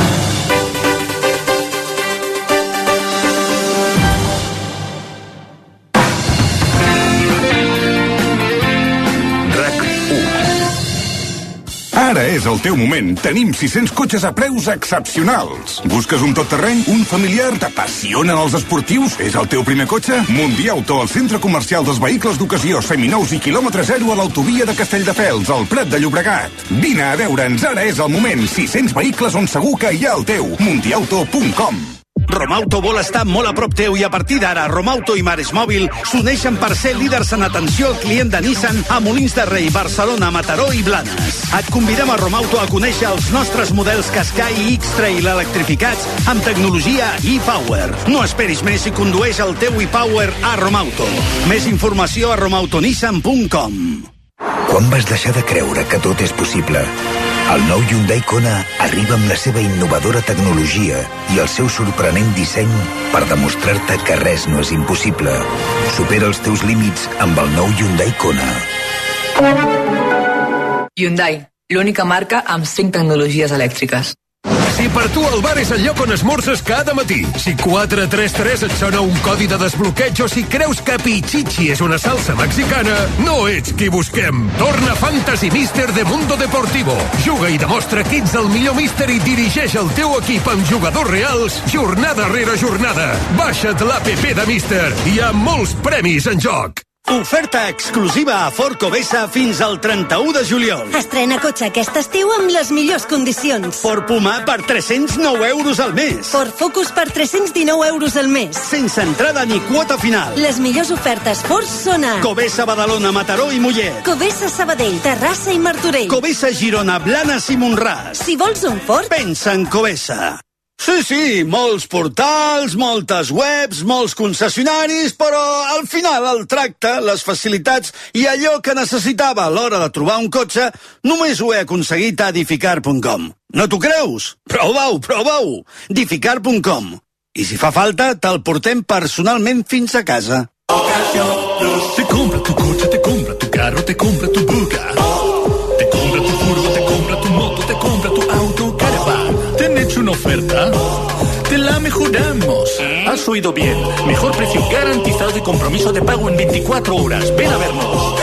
Ara és el teu moment. Tenim 600 cotxes a preus excepcionals. Busques un tot-terreny? Un familiar? T'apassionen els esportius? És el teu primer cotxe? Mundiauto, el centre comercial dels vehicles d'ocasió, seminous i quilòmetre zero a l'autovia de Castelldefels, al Prat de Llobregat. Vine a veure'ns, ara és el moment. 600 vehicles on segur que hi ha el teu. Mundiauto.com. Romauto vol estar molt a prop teu i a partir d'ara Romauto i Mares Mòbil s'uneixen per ser líders en atenció al client de Nissan a Molins de Rei, Barcelona, Mataró i Blanes. Et convidem a Romauto a conèixer els nostres models Qashqai i X-Trail electrificats amb tecnologia e-Power. No esperis més i condueix el teu e-Power a Romauto. Més informació a romautonissan.com. Quan vas deixar de creure que tot és possible? El nou Hyundai Kona arriba amb la seva innovadora tecnologia i el seu sorprenent disseny per demostrar-te que res no és impossible. Supera els teus límits amb el nou Hyundai Kona. Hyundai, l'única marca amb 5 tecnologies elèctriques. Si per tu el bar és el lloc on esmorzes cada matí, si 433 et sona un codi de desbloqueig o si creus que Pichichi és una salsa mexicana, no ets qui busquem. Torna Fantasy Mister de Mundo Deportivo. Juga i demostra que ets el millor míster i dirigeix el teu equip amb jugadors reals jornada rere jornada. Baixa't l'APP de Mister. Hi ha molts premis en joc. Oferta exclusiva a Ford Covesa fins al 31 de juliol. Estrena cotxe aquest estiu amb les millors condicions. Ford Puma per 309 euros al mes. Ford Focus per 319 euros al mes. Sense entrada ni quota final. Les millors ofertes Ford són a Covesa, Badalona, Mataró i Mollet. Covesa, Sabadell, Terrassa i Martorell. Covesa, Girona, Blanes i Montràs. Si vols un Ford, pensa en Covesa. Sí, molts portals, moltes webs, molts concessionaris, però al final el tracte, les facilitats i allò que necessitava a l'hora de trobar un cotxe només ho he aconseguit a Edificar.com. No t'ho creus? Prova-ho! Edificar.com. I si fa falta, te'l portem personalment fins a casa. Te compra tu coche, te compra tu carro, te compra tu buga. Te compra tu furgo, te compra tu moto, te compra tu auto, caravan. ¿Te han hecho una oferta? Te la mejoramos. Has oído bien. Mejor precio garantizado y compromiso de pago en 24 horas. Ven a vernos.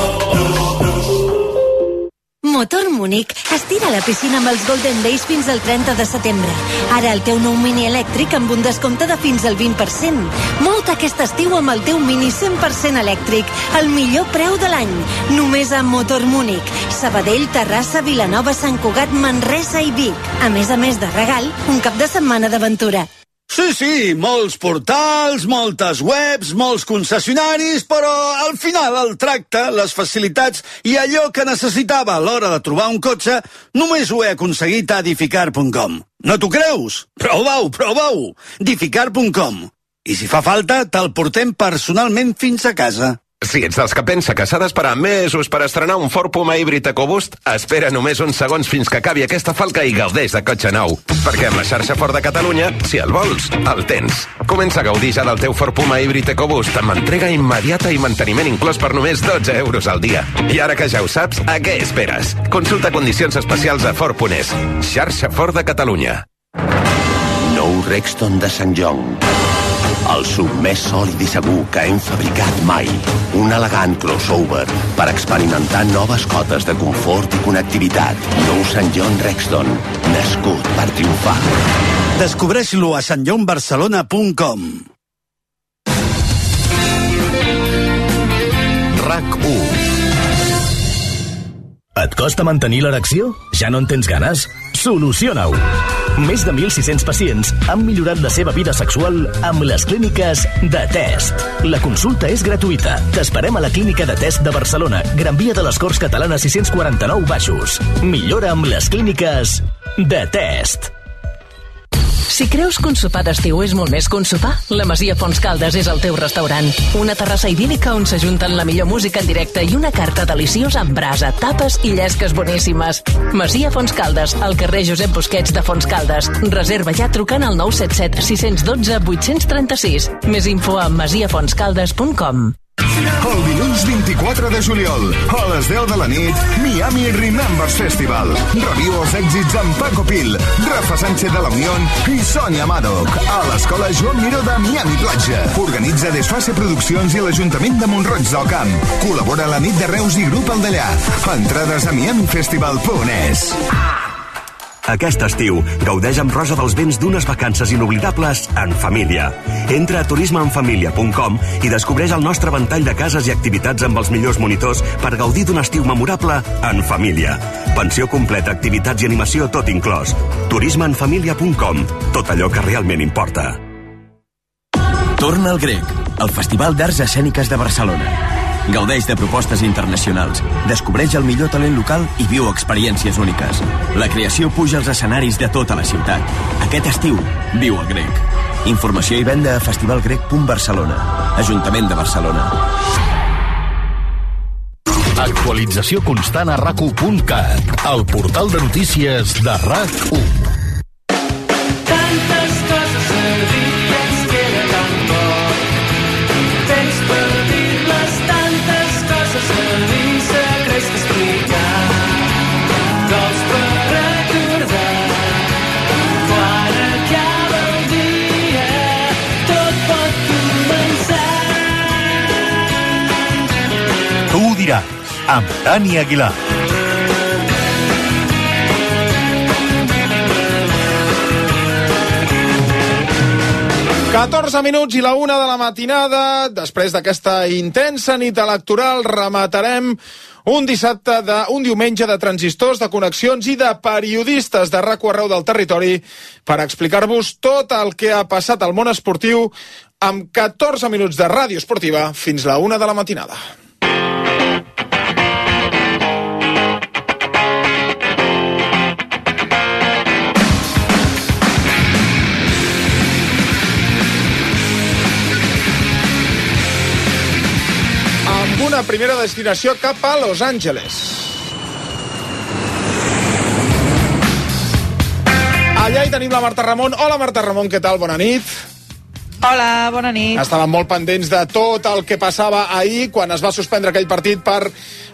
Motor Múnich estira la piscina amb els Golden Days fins al 30 de setembre. Ara el teu nou Mini elèctric amb un descompte de fins al 20%. Multa aquest estiu amb el teu Mini 100% elèctric, el millor preu de l'any. Només amb Motor Múnich. Sabadell, Terrassa, Vilanova, Sant Cugat, Manresa i Vic. A més de regal, un cap de setmana d'aventura. Sí, molts portals, moltes webs, molts concessionaris, però al final el tracte, les facilitats i allò que necessitava a l'hora de trobar un cotxe només ho he aconseguit a Edificar.com. No t'ho creus? Prova-ho! Edificar.com. I si fa falta, te'l portem personalment fins a casa. Si ets dels que pensa que s'ha d'esperar mesos per estrenar un Ford Puma híbrid EcoBoost, espera només uns segons fins que acabi aquesta falca i gaudeix de cotxe nou. Perquè amb la xarxa Ford de Catalunya, si el vols, el tens. Comença a gaudir ja del teu Ford Puma híbrid EcoBoost amb entrega immediata i manteniment inclòs per només 12 euros al dia. I ara que ja ho saps, a què esperes? Consulta condicions especials a Ford.es. Xarxa Ford de Catalunya. Nou Rexton de Sant John. El SUV més sòlid i segur que hem fabricat mai. Un elegant crossover per experimentar noves cotes de confort i connectivitat. Nou Sant John Rexton, nascut per triomfar. Descobreix-lo a santjohnbarcelona.com. RAC1. Et costa mantenir l'erecció? Ja no en tens ganes? Soluciona-ho! Més de 1.600 pacients han millorat la seva vida sexual amb les clíniques de Test. La consulta és gratuïta. T'esperem a la clínica de Test de Barcelona, Gran Via de les Corts Catalanes 649 Baixos. Millora amb les clíniques de Test. Si creus que un sopar d'estiu és molt més que un sopar, la Masia Fontscaldes és el teu restaurant. Una terrassa idíl·lica on s'ajunten la millor música en directe i una carta deliciosa amb brasa, tapes i llesques boníssimes. Masia Fontscaldes, al carrer Josep Busquets de Fontscaldes. Reserva ja trucant al 977 612 836. Més info a masiafontscaldes.com. El dilluns 24 de juliol, a les 10 de la nit, Miami Remembers Festival. Reviu els èxits amb Paco Pil, Rafa Sánchez de la Unión i Sonia Madoc a l'Escola Joan Miró de Miami Platja. Organitza Desfase Produccions i l'Ajuntament de Mont-roig del Camp. Col·labora la Nit de Reus i Grup Aldellà. Entrades a miamifestival.es. Aquest estiu, gaudeix amb Rosa dels Vents d'unes vacances inoblidables en família. Entra a turismeenfamilia.com i descobreix el nostre ventall de cases i activitats amb els millors monitors per gaudir d'un estiu memorable en família. Pensió completa, activitats i animació tot inclòs. turismeenfamilia.com. Tot allò que realment importa. Torna al Grec, el Festival d'Arts Escèniques de Barcelona. Gaudeix de propostes internacionals, descobreix el millor talent local i viu experiències úniques. La creació puja als escenaris de tota la ciutat. Aquest estiu, viu al Grec. Informació i venda a festivalgrec.barcelona. Ajuntament de Barcelona. Actualització constant a RAC1.cat, el portal de notícies de RAC1. Tantes coses a dir que ens queda tan poc. Temps per dir-les, tantes coses a dir, secrets que explicar, gols per recordar. Quan acaba el dia, tot pot començar. Tu ho diràs, amb Dani Aguilar. 14 minuts i la 1 de la matinada. Després d'aquesta intensa nit electoral rematarem un diumenge de transistors, de connexions i de periodistes de RAC1 arreu del territori per explicar-vos tot el que ha passat al món esportiu amb 14 minuts de ràdio esportiva fins la 1 de la matinada. Una primera destinació cap a Los Angeles. Allà hi tenim la Marta Ramon. Hola, Marta Ramon, què tal? Bona nit. Hola, bona nit. Estàvem molt pendents de tot el que passava ahir quan es va suspendre aquell partit per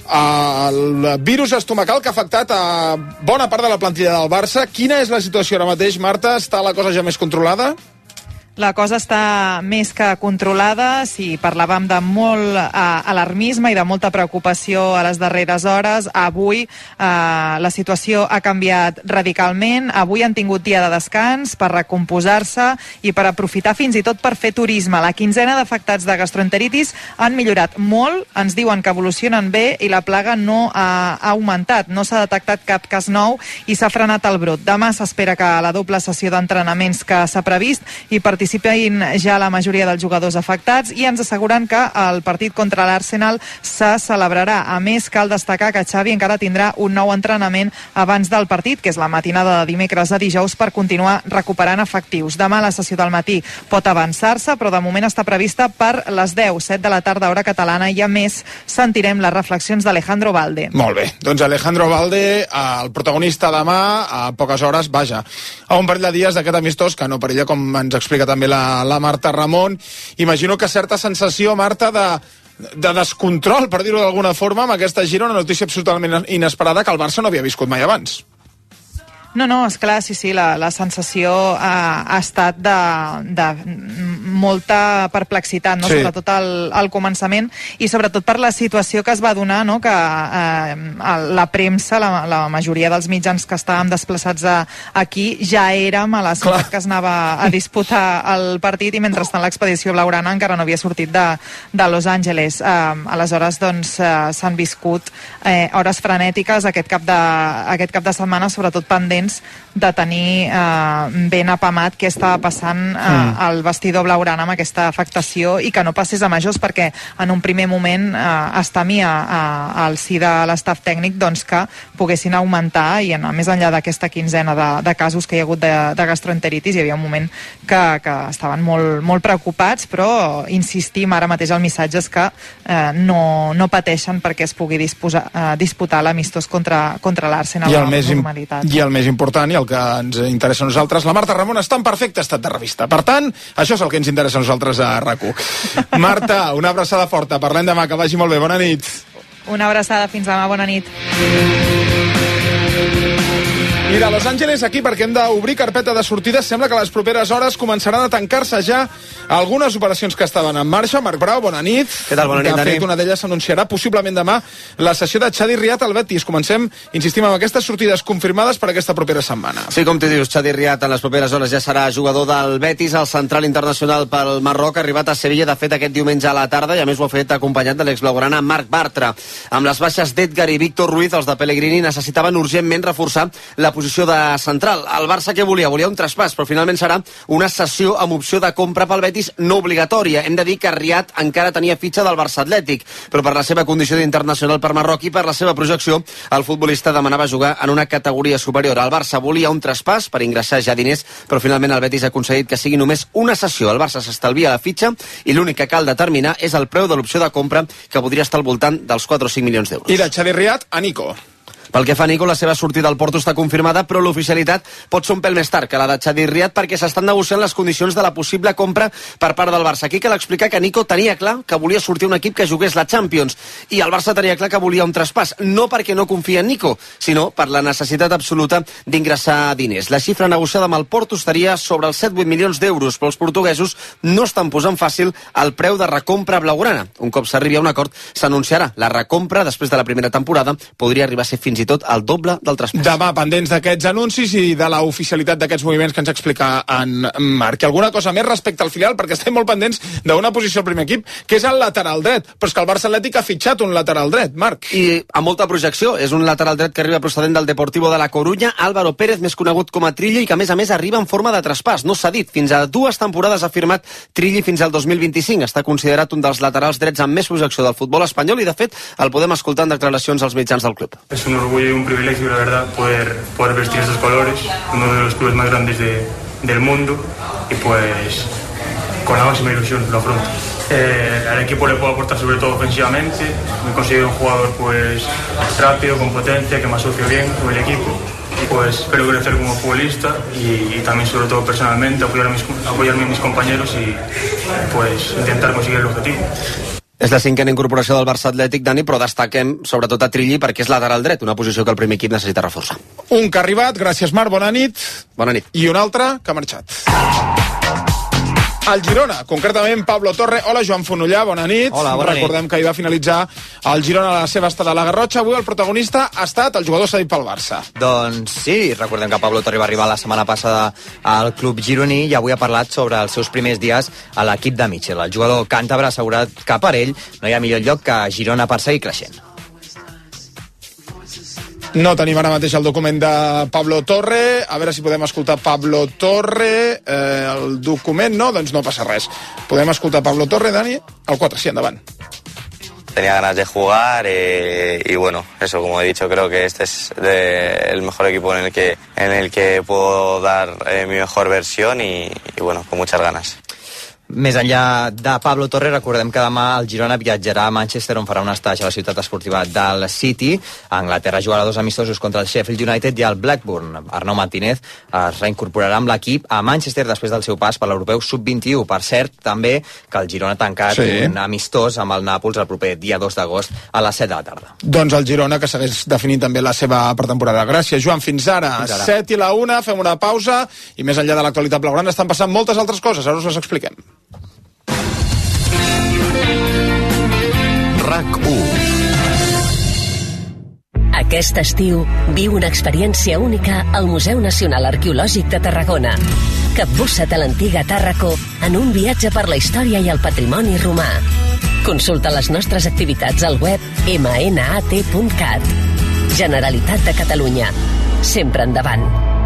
el virus estomacal que ha afectat a bona part de la plantilla del Barça. Quina és la situació ara mateix, Marta? Està la cosa ja més controlada? La cosa està més que controlada. Sí, parlàvem de molt alarmisme i de molta preocupació a les darreres hores. Avui la situació ha canviat radicalment. Avui han tingut dia de descans per recomposar-se i per aprofitar fins i tot per fer turisme. La quinzena d'afectats de gastroenteritis han millorat molt. Ens diuen que evolucionen bé i la plaga no ha augmentat. No s'ha detectat cap cas nou i s'ha frenat el brot. Demà s'espera que la doble sessió d'entrenaments que s'ha previst i participin ja la majoria dels jugadors afectats i ens asseguren que el partit contra l'Arsenal se celebrarà. A més, cal destacar que Xavi encara tindrà un nou entrenament abans del partit, que és la matinada de dimecres a dijous, per continuar recuperant efectius. Demà la sessió del matí pot avançar-se, però de moment està prevista per les 10, 7 de la tarda, hora catalana, i a més sentirem les reflexions d'Alejandro Balde. Molt bé, doncs Alejandro Balde, el protagonista demà, a poques hores, vaja, a un parell de dies d'aquest amistós, que no perilla, com ens explica també la Marta Ramon. Imagino que certa sensació, Marta, de descontrol, per dir-ho d'alguna forma, amb aquesta gira, una notícia absolutament inesperada que el Barça no havia viscut mai abans. No, esclar, sí, la sensació ha estat de molta perplexitat, no? Sí. Sobretot al començament, i sobretot per la situació que es va donar, no? Que la premsa, la majoria dels mitjans que estàvem desplaçats aquí, ja érem a la ciutat que es anava a disputar el partit, i mentrestant l'expedició blaugrana encara no havia sortit de Los Angeles. Aleshores, doncs, s'han viscut hores frenètiques aquest cap de setmana, sobretot pendent contents de tenir ben apamat què estava passant al vestidor blaugrana amb aquesta afectació i que no passés a majors, perquè en un primer moment es temia al si de l'estaf tècnic doncs, que poguessin augmentar i més enllà d'aquesta quinzena de casos que hi ha hagut de gastroenteritis, hi havia un moment que estaven molt preocupats, però insistim ara mateix al missatge és que no pateixen perquè es pugui disputar l'amistós contra l'Arsenal amb normalitat. I el més important i el que ens interessa a nosaltres, la Marta Ramon està en perfecte estat de revista. Per tant, això és el que ens interessa a nosaltres a RAC1. Marta, una abraçada forta. Parlem demà, que vagi molt bé. Bona nit. Una abraçada, fins demà, bona nit. I de Los Angeles aquí, perquè hem d'obrir carpeta de sortides. Sembla que a les properes hores començaran a tancar-se ja algunes operacions que estaven en marxa. Marc Brau, bona nit. Què tal, bona nit, Dani? De fet, una d'elles s'anunciarà possiblement demà la sessió de Chadi Riad al Betis. Comencem, insistim, amb aquestes sortides confirmades per aquesta propera setmana. Sí, com tu dius, Chadi Riad en les properes hores ja serà jugador del Betis, el central internacional pel Marroc, ha arribat a Sevilla, de fet, aquest diumenge a la tarda, i a més ho ha fet acompanyat de l'exblaugrana Marc Bartra. Amb les baixes d'Edgar i Víctor Ruiz, els de Pellegrini necessitaven urgentment reforçar la posició de central. El Barça què volia? Volia un traspàs, però finalment serà una cessió amb opció de compra pel Betis no obligatòria. Hem de dir que Riad encara tenia fitxa del Barça Atlètic, però per la seva condició d'internacional per Marroc i per la seva projecció, el futbolista demanava jugar en una categoria superior. El Barça volia un traspàs per ingressar ja diners, però finalment el Betis ha aconseguit que sigui només una cessió. El Barça s'estalvia la fitxa i l'únic que cal determinar és el preu de l'opció de compra, que podria estar al voltant dels 4 o 5 milions d'euros. I de Chadi Riad a Nico. Pel que fa a Nico, la seva sortida al Porto està confirmada, però l'oficialitat pot ser un pèl més tard que la de Chadi Riad, perquè s'estan negociant les condicions de la possible compra per part del Barça. Aquí cal explicar que Nico tenia clar que volia sortir un equip que jugués la Champions, i el Barça tenia clar que volia un traspàs, no perquè no confia en Nico, sinó per la necessitat absoluta d'ingressar diners. La xifra negociada amb el Porto estaria sobre els 7-8 milions d'euros, però els portuguesos no estan posant fàcil el preu de recompra blaugrana. Un cop s'arribi a un acord, s'anunciarà la recompra després de la primera temporada, podria arribar a ser fins i tot el doble del traspàs. Demà, pendents d'aquests anuncis i de la oficialitat d'aquests moviments que ens explica en Marc. I alguna cosa més respecte al filial, perquè estem molt pendents d'una posició al primer equip, que és el lateral dret. Però és que el Barça Atlètic ha fitxat un lateral dret, Marc. I amb molta projecció. És un lateral dret que arriba procedent del Deportivo de la Corunya, Álvaro Pérez, més conegut com a Trilli, i que a més arriba en forma de traspàs. No s'ha dit. Fins a 2 temporades ha firmat Trilli fins al 2025. Està considerat un dels laterals drets amb més projecció del futbol espanyol i, de fet, el podem escoltar en declaracions als mitjans del club. És un orgullo y un privilegio, la verdad, poder vestir esos colores, uno de los clubes más grandes del mundo, y pues con la máxima ilusión lo afronto. Al equipo le puedo aportar sobre todo ofensivamente, me considero un jugador pues rápido, con potencia, que me asocio bien con el equipo, y pues espero crecer como futbolista y también sobre todo personalmente, apoyarme a mis compañeros y pues intentar conseguir el objetivo. És la 5a incorporació del Barça Atlètic, Dani, però destaquem sobretot a Trilli perquè és lateral dret, una posició que el primer equip necessita reforçar. Un que ha arribat, gràcies Marc, bona nit. Bona nit. I un altre que ha marxat. El Girona, concretament Pablo Torre. Hola, Joan Fonollà, bona nit. Hola, bona nit. Recordem que ahir va finalitzar el Girona a la seva estada a la Garrotxa. Avui el protagonista ha estat el jugador cedit pel Barça. Doncs sí, recordem que Pablo Torre va arribar la setmana passada al club gironí i avui ha parlat sobre els seus primers dies a l'equip de Mitchell. El jugador càntabre ha assegurat que per ell no hi ha millor lloc que Girona per seguir creixent. No tenim ara mateix el document de Pablo Torre. A veure si podem escoltar Pablo Torre. El document no, doncs no passa res. Podem escoltar Pablo Torre, Dani? El 4, sí, endavant. Tenía ganas de jugar y bueno, eso, como he dicho, creo que este es el mejor equipo en el que puedo dar mi mejor versión y bueno, con muchas ganas. Més enllà de Pablo Torre, recordem que demà el Girona viatjarà a Manchester, on farà un estatge a la ciutat esportiva del City. A Anglaterra jugarà 2 amistosos contra el Sheffield United i el Blackburn. Arnau Martínez es reincorporarà amb l'equip a Manchester després del seu pas per l'Europeu Sub-21. Per cert, també que el Girona ha tancat un amistós amb el Nàpols el proper dia 2 d'agost a les 7 de la tarda. Doncs el Girona, que segueix definint també la seva pretemporada. Gràcies, Joan. Fins ara. 7 i la 1, fem una pausa i més enllà de l'actualitat blaugrana estan passant moltes altres coses. Ara us les expliquem. RAC1. Aquest estiu viu una experiència única al Museu Nacional Arqueològic de Tarragona. Capbussa't a l'antiga Tàrraco en un viatge per la història i el patrimoni romà. Consulta les nostres activitats al web mnat.cat. Generalitat de Catalunya. Sempre endavant.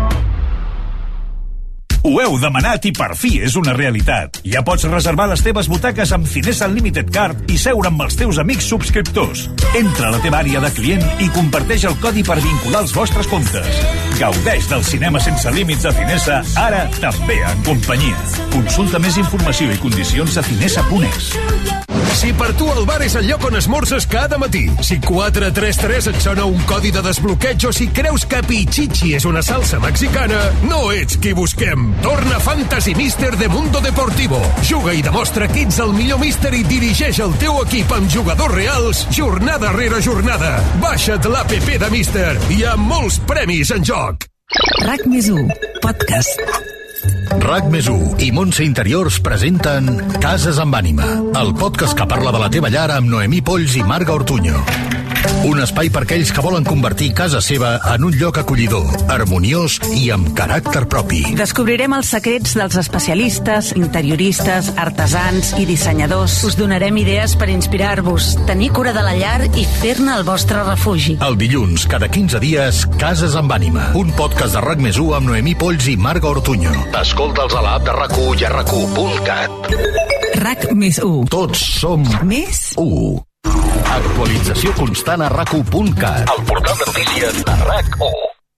Ho heu demanat i per fi és una realitat. Ja pots reservar les teves butaques amb Cinesa Unlimited Card i seure amb els teus amics subscriptors. Entra a la teva àrea de client i comparteix el codi per vincular els vostres comptes. Gaudeix del cinema sense límits de Cinesa, ara també en companyia. Consulta més informació i condicions a cinesa.es. Si per tu el bar és el lloc on esmorces cada matí, si 433 et sona un codi de desbloqueig o si creus que Pichichi és una salsa mexicana, no ets qui busquem. Torna Fantasy Mister de Mundo Deportivo. Juga i demostra que ets el millor míster i dirigeix el teu equip amb jugadors reals jornada rere jornada. Baixa't l'APP de Mister. Hi ha molts premis en joc. RAC+1, podcast. RAC+1 i Montse Interiors presenten Cases amb ànima, el podcast que parla de la teva llar amb Noemí Polls i Marga Ortuño. Un espai per aquells que volen convertir casa seva en un lloc acollidor, harmoniós i amb caràcter propi. Descobrirem els secrets dels especialistes, interioristes, artesans i dissenyadors. Us donarem idees per inspirar-vos, tenir cura de la llar i fer-ne el vostre refugi. El dilluns, cada 15 dies, Cases amb ànima, un podcast de RAC+1 amb Noemí Polls i Marga Ortuño. Escolta'ls a l'app de RAC1 i a RAC1.cat. RAC+1. Tots som més 1. Actualització constant a RAC1.cat. El portal de notícies de RAC1.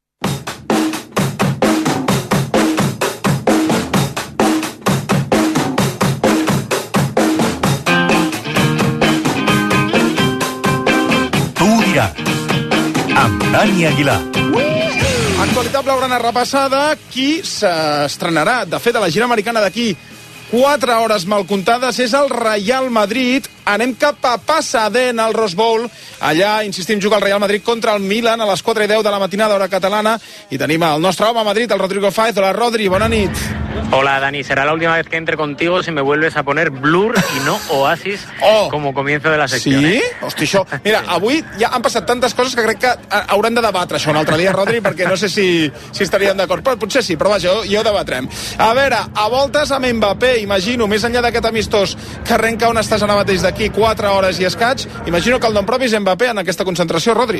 Tu ho diràs. Amb Dani Aguilar. Actualitat blaugrana repassada. Qui s'estrenarà de fet a la gira americana d'aquí 4 hores mal comptades és el Real Madrid. Anem cap a Pasadena, al Rose Bowl. Allà, insistim, juga el Real Madrid contra el Milan a les 4:10 de la matinada, hora catalana. I tenim el nostre home a Madrid, el Rodrigo Fáez. Hola, Rodri, bona nit. Hola, Dani. Será la última vez que entre contigo si me vuelves a poner Blur y no Oasis como comienzo de la secció. Sí? Hosti, això... Mira, avui ja han passat tantes coses que crec que haurem de debatre això un altre dia, Rodri, perquè no sé si estaríem d'acord. Però potser sí, però vaja, ja ho debatrem. A veure, a voltes amb Mbappé, imagino, més enllà d'aquest amistós que arrenca on estàs ara mateix d'aquí 4 hores i escaig, imagino que el nom propi és Mbappé en aquesta concentració, Rodri.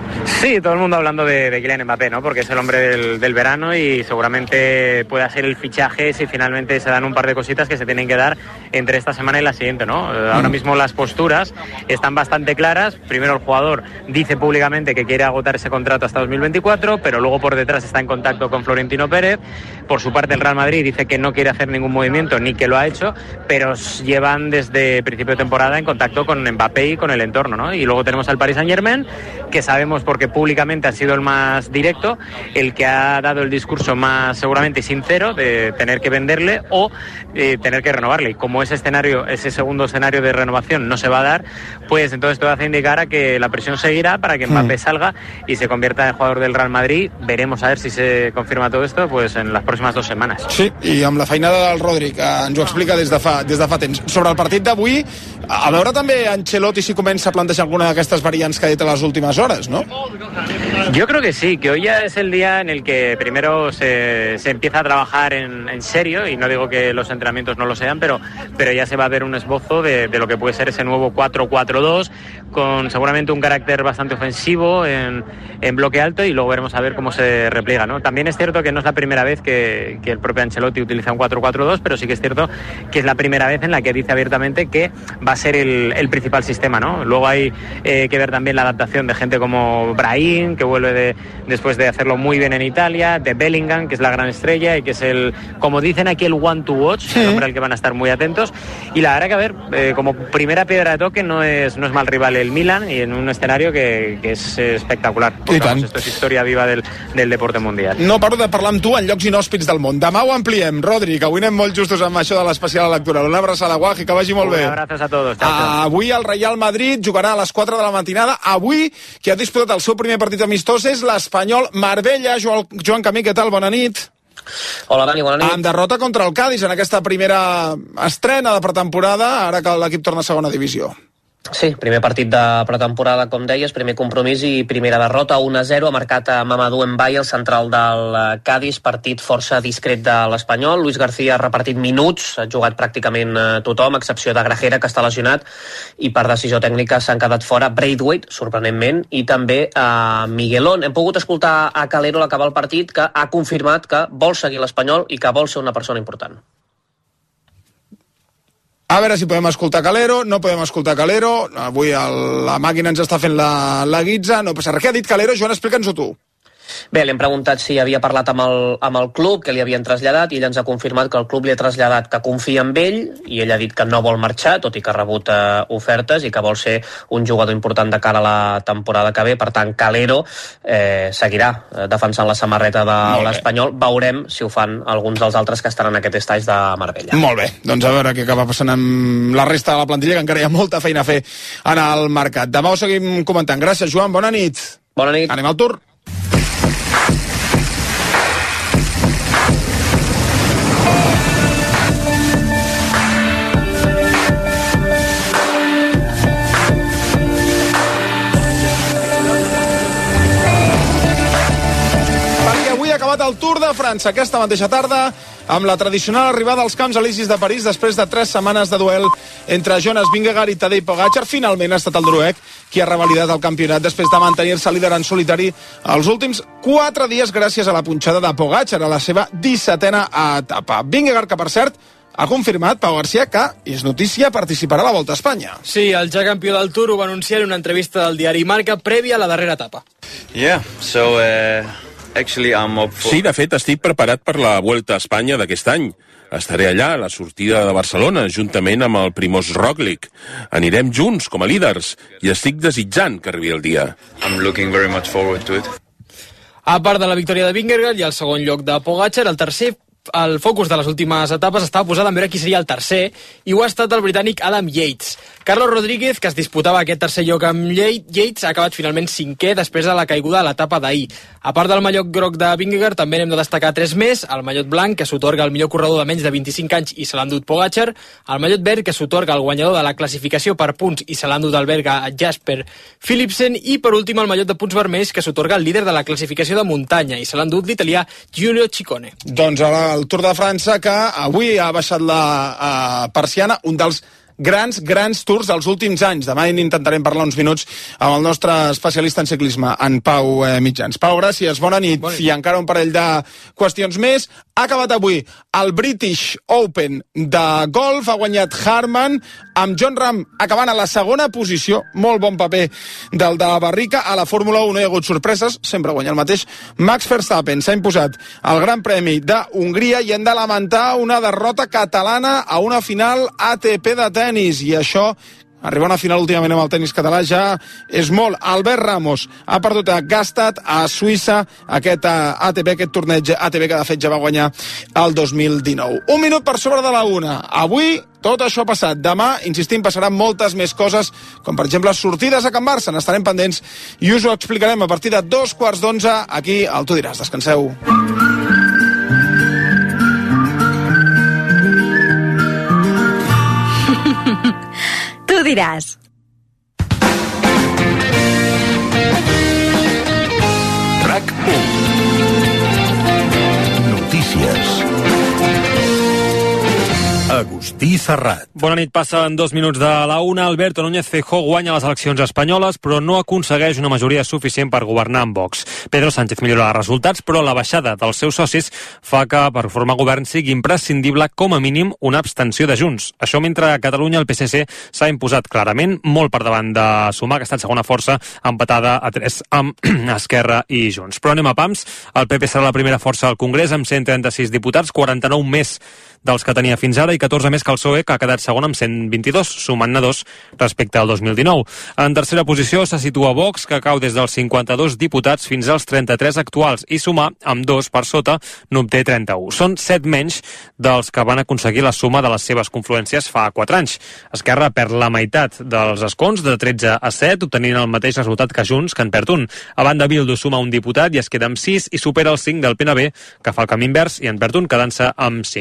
Sí, todo el mundo hablando de Kylian Mbappé, ¿no? Porque es el hombre del verano y seguramente pueda ser el fichaje si finalmente se dan un par de cositas que se tienen que dar entre esta semana y la siguiente, ¿no? Ahora mismo las posturas están bastante claras. Primero el jugador dice públicamente que quiere agotar ese contrato hasta 2024, pero luego por detrás está en contacto con Florentino Pérez. Por su parte el Real Madrid dice que no quiere hacer ningún movimiento ni que lo ha hecho, pero llevan desde principio de temporada en contacto con Mbappé y con el entorno, ¿no? Y luego tenemos al Paris Saint-Germain, que sabemos porque públicamente ha sido el más directo, el que ha dado el discurso más seguramente sincero de tener que venderle o tener que renovarle. Y como ese segundo escenario de renovación no se va a dar, pues entonces todo hace indicar a que la presión seguirá para que Mbappé salga y se convierta en jugador del Real Madrid. Veremos a ver si se confirma todo esto pues en las próximas 2 setmanes. Sí, i amb la feinada del Rodri, que ens ho explica des de fa temps. Sobre el partit d'avui, a veure també Ancelotti si comença a plantejar alguna d'aquestes variants que ha dit a les últimes hores, no? Yo creo que sí, que hoy ya es el día en el que primero se empieza a trabajar en serio, y no digo que los entrenamientos no lo sean, pero ya se va a ver un esbozo de lo que puede ser ese nuevo 4-4-2, con seguramente un carácter bastante ofensivo en bloque alto, y luego veremos a ver cómo se repliega, ¿no? También es cierto que no es la primera vez que el propio Ancelotti utiliza un 4-4-2, pero sí que es cierto que es la primera vez en la que dice abiertamente que va a ser el principal sistema, ¿no? Luego hay que ver también la adaptación de gente como Brahim, que vuelve después de hacerlo muy bien en Italia, de Bellingham, que es la gran estrella y que es como dicen aquí, el one to watch, el hombre al que van a estar muy atentos. Y la verdad que, a ver, como primera piedra de toque no es mal rival el Milan, y en un escenario que es espectacular. Porque, vamos, esto es historia viva del deporte mundial. No paro de parlar amb tu en llocs inhòspits del món. Demà ho ampliem, Rodri, que avui anem molt justos amb això de l'especial electoral. Una abraçada, Guaji, que vagi molt bé. Un abrazo a todos. Chao, chao. Avui el Real Madrid jugarà a les 4 de la matinada. Avui, qui ha disputat el seu primer partit amistós és l'Espanyol Marbella. Joan Camí, què tal? Bona nit. Hola, Dani, bona nit. Amb derrota contra el Cádiz en aquesta primera estrena de pretemporada, ara que l'equip torna a segona divisió. Sí, primer partit de pretemporada, com deies, primer compromís i primera derrota, 1-0, ha marcat a Mamadou Mbaye, el central del Cádiz, partit força discret de l'Espanyol. Luis García ha repartit minuts, ha jugat pràcticament tothom, a excepció de Grajera, que està lesionat, i per decisió tècnica s'han quedat fora Braithwaite, sorprenentment, i també Miguelón. Hem pogut escoltar a Calero a l'acabar el partit, que ha confirmat que vol seguir l'Espanyol i que vol ser una persona important. A veure si podem escoltar Calero, no podem escoltar Calero, avui la màquina ens està fent la guitza, no passa res. Què ha dit Calero? Joan, explica'ns-ho tu. Bé, li hem preguntat si havia parlat amb el club, que li havien traslladat, i ell ens ha confirmat que el club li ha traslladat que confia en ell, i ell ha dit que no vol marxar, tot i que ha rebut ofertes, i que vol ser un jugador important de cara a la temporada que ve. Per tant, Calero seguirà defensant la samarreta de l'Espanyol. Veurem si ho fan alguns dels altres que estan en aquest estatge de Marbella. Molt bé, doncs a veure què acaba passant amb la resta de la plantilla, que encara hi ha molta feina a fer en el mercat. Demà ho seguim comentant. Gràcies, Joan, bona nit. Bona nit. Anem al Tour. Acabat el Tour de França aquesta mateixa tarda amb la tradicional arribada als Camps Elisis de París després de 3 setmanes de duel entre Jonas Vingegaard i Tadej Pogačar. Finalment ha estat el noruec qui ha revalidat el campionat després de mantenir-se líder en solitari els últims 4 dies gràcies a la punxada de Pogačar a la seva 17a etapa. Vingegaard, que per cert ha confirmat, Pau García, que és notícia, participarà a la Volta a Espanya. Sí, el ja campió del Tour ho va anunciar en una entrevista del diari Marca prèvia a la darrera etapa. Sí, de fet, estic preparat per la Vuelta a Espanya d'aquest any. Estaré allà, a la sortida de Barcelona, juntament amb el Primož Roglič. Anirem junts, com a líders, i estic desitjant que arribi el dia. A part de la victòria de Vingegaard i el segon lloc de Pogačar, el focus de les últimes etapes estava posat en veure qui seria el tercer, i ho ha estat el britànic Adam Yates. Carlos Rodríguez, que es disputava aquest tercer lloc amb Yates, ha acabat finalment 5è després de la caiguda de l'etapa d'ahir. A part del mallot groc de Vingegaard, també n'hem de destacar 3 més: el mallot blanc, que s'otorga al millor corredor de menys de 25 anys i se l'ha endut Pogačar; el mallot verd, que s'otorga al guanyador de la classificació per punts i se l'ha endut el belga Jasper Philipsen; i per últim el mallot de punts vermells, que s'otorga al líder de la classificació de muntanya i se l'ha endut l'italià Giulio Ciccone. Doncs ara el Tour de França, que avui ha baixat la persiana, un dels grans tours dels últims anys. Demà intentarem parlar uns minuts amb el nostre especialista en ciclisme, en Pau Mitjans. Pau, gràcies, bona nit. I encara un parell de qüestions més. Ha acabat avui el British Open de golf, ha guanyat Harman, amb Jon Rahm acabant a la segona posició, molt bon paper del de Barrica. A la Fórmula 1 no hi ha hagut sorpreses, sempre guanya el mateix Max Verstappen. S'ha imposat el Gran Premi d'Hongria i hem de lamentar una derrota catalana a una final ATP de tenis, i això, arribar a una final últimament amb el tenis català ja és molt. Albert Ramos ha perdut a Gstaad, a Suïssa, aquest ATP, aquest torneig ATP que de fet ja va guanyar el 2019. Un minut per sobre de la 1. Avui tot això ha passat. Demà, insistim, passaran moltes més coses, com per exemple sortides a Can Barça. N'estarem pendents i us ho explicarem a partir de 11:15 aquí al Tu diràs. Descanseu. Tu diràs. RAC1. Notícies. Agustí Serrat. Bona nit, passen 2 minuts de la 1. Alberto Núñez Feijóo guanya les eleccions espanyoles, però no aconsegueix una majoria suficient per governar amb Vox. Pedro Sánchez millora els resultats, però la baixada dels seus socis fa que per formar govern sigui imprescindible com a mínim una abstenció de Junts. Això mentre a Catalunya el PSC s'ha imposat clarament, molt per davant de Sumar, que ha estat segona força, empatada a 3 amb Esquerra i Junts. Però anem a pams. El PP serà la primera força al Congrés amb 136 diputats, 49 més dels que tenia fins ara i 14 més que el PSOE, que ha quedat segon amb 122, sumant-ne 2 respecte al 2019. En tercera posició se situa Vox, que cau des dels 52 diputats fins als 33 actuals, i Sumar, amb 2 per sota, n'obté 31. Són 7 menys dels que van aconseguir la suma de les seves confluències fa 4 anys. Esquerra perd la meitat dels escons, de 13 a 7, obtenint el mateix resultat que Junts, que en perd un. A banda, Bildu suma un diputat i es queda amb 6 i supera el 5 del PNB, que fa el camí invers i en perd un, quedant-se amb 5. Finalment,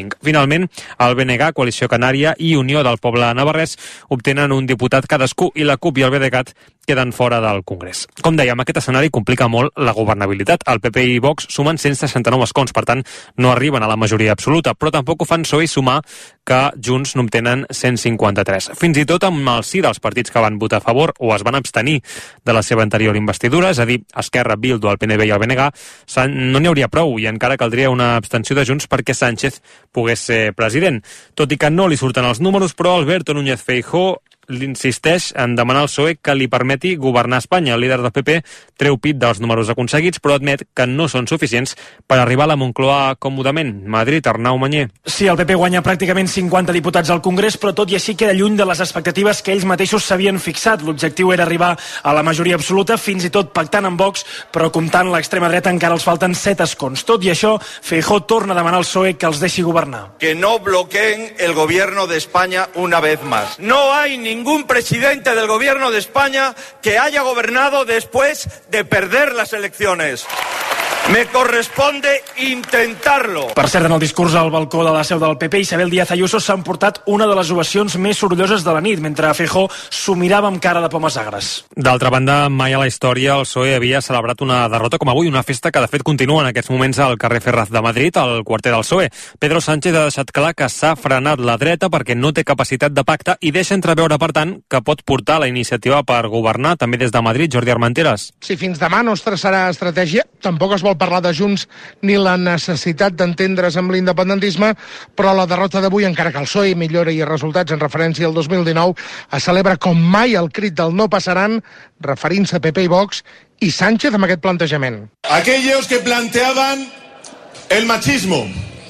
Finalment, el BNG, Coalició Canària i Unió del Poble Navarrès obtenen un diputat cadascú i la CUP i el BDeCAT queden fora del Congrés. Com dèiem, aquest escenari complica molt la governabilitat. El PP i Vox sumen 169 escons, per tant, no arriben a la majoria absoluta, però tampoc ho fan PSOE i Sumar, que Junts n'obtenen 153. Fins i tot amb el sí dels partits que van votar a favor o es van abstenir de la seva anterior investidura, és a dir, Esquerra, Bildu, el PNB i el BNG, no n'hi hauria prou i encara caldria una abstenció de Junts perquè Sánchez pogués ser president. Tot i que no li surten els números, però Alberto Núñez Feijóo insisteix en demanar al PSOE que li permeti governar Espanya. El líder del PP treu pit dels números aconseguits, però admet que no són suficients per arribar a la Moncloa còmodament. Madrid, Arnau Manyer. Sí, el PP guanya pràcticament 50 diputats al Congrés, però tot i així queda lluny de les expectatives que ells mateixos s'havien fixat. L'objectiu era arribar a la majoria absoluta, fins i tot pactant amb Vox, però comptant l'extrema dreta encara els falten 7 escons. Tot i això, Feijóo torna a demanar al PSOE que els deixi governar. Que no bloqueen el gobierno de España una vez más. No hay ningún presidente del gobierno de España que haya gobernado después de perder las elecciones. Me corresponde intentarlo. Per cert, en el discurs al balcó de la seu del PP, Isabel Díaz Ayuso s'ha emportat una de les ovacions més sorolloses de la nit, mentre Feijóo s'ho mirava amb cara de pomes agres. D'altra banda, mai a la història el PSOE havia celebrat una derrota com avui, una festa que de fet continua en aquests moments al carrer Ferraz de Madrid, al quarter del PSOE. Pedro Sánchez ha deixat clar que s'ha frenat la dreta perquè no té capacitat de pacte i deixa entreveure, per tant, que pot portar la iniciativa per governar també des de Madrid. Jordi Armenteres. Si fins demà no es traçarà estratègia, tampoc es vol parlar de Junts ni la necessitat d'entendre's amb l'independentisme, però la derrota d'avui, encara que el PSOE millora i resultats en referència al 2019, es celebra com mai el crit del no passaran, referint-se a PP i Vox, i Sánchez amb aquest plantejament. Aquellos que planteaban el machismo,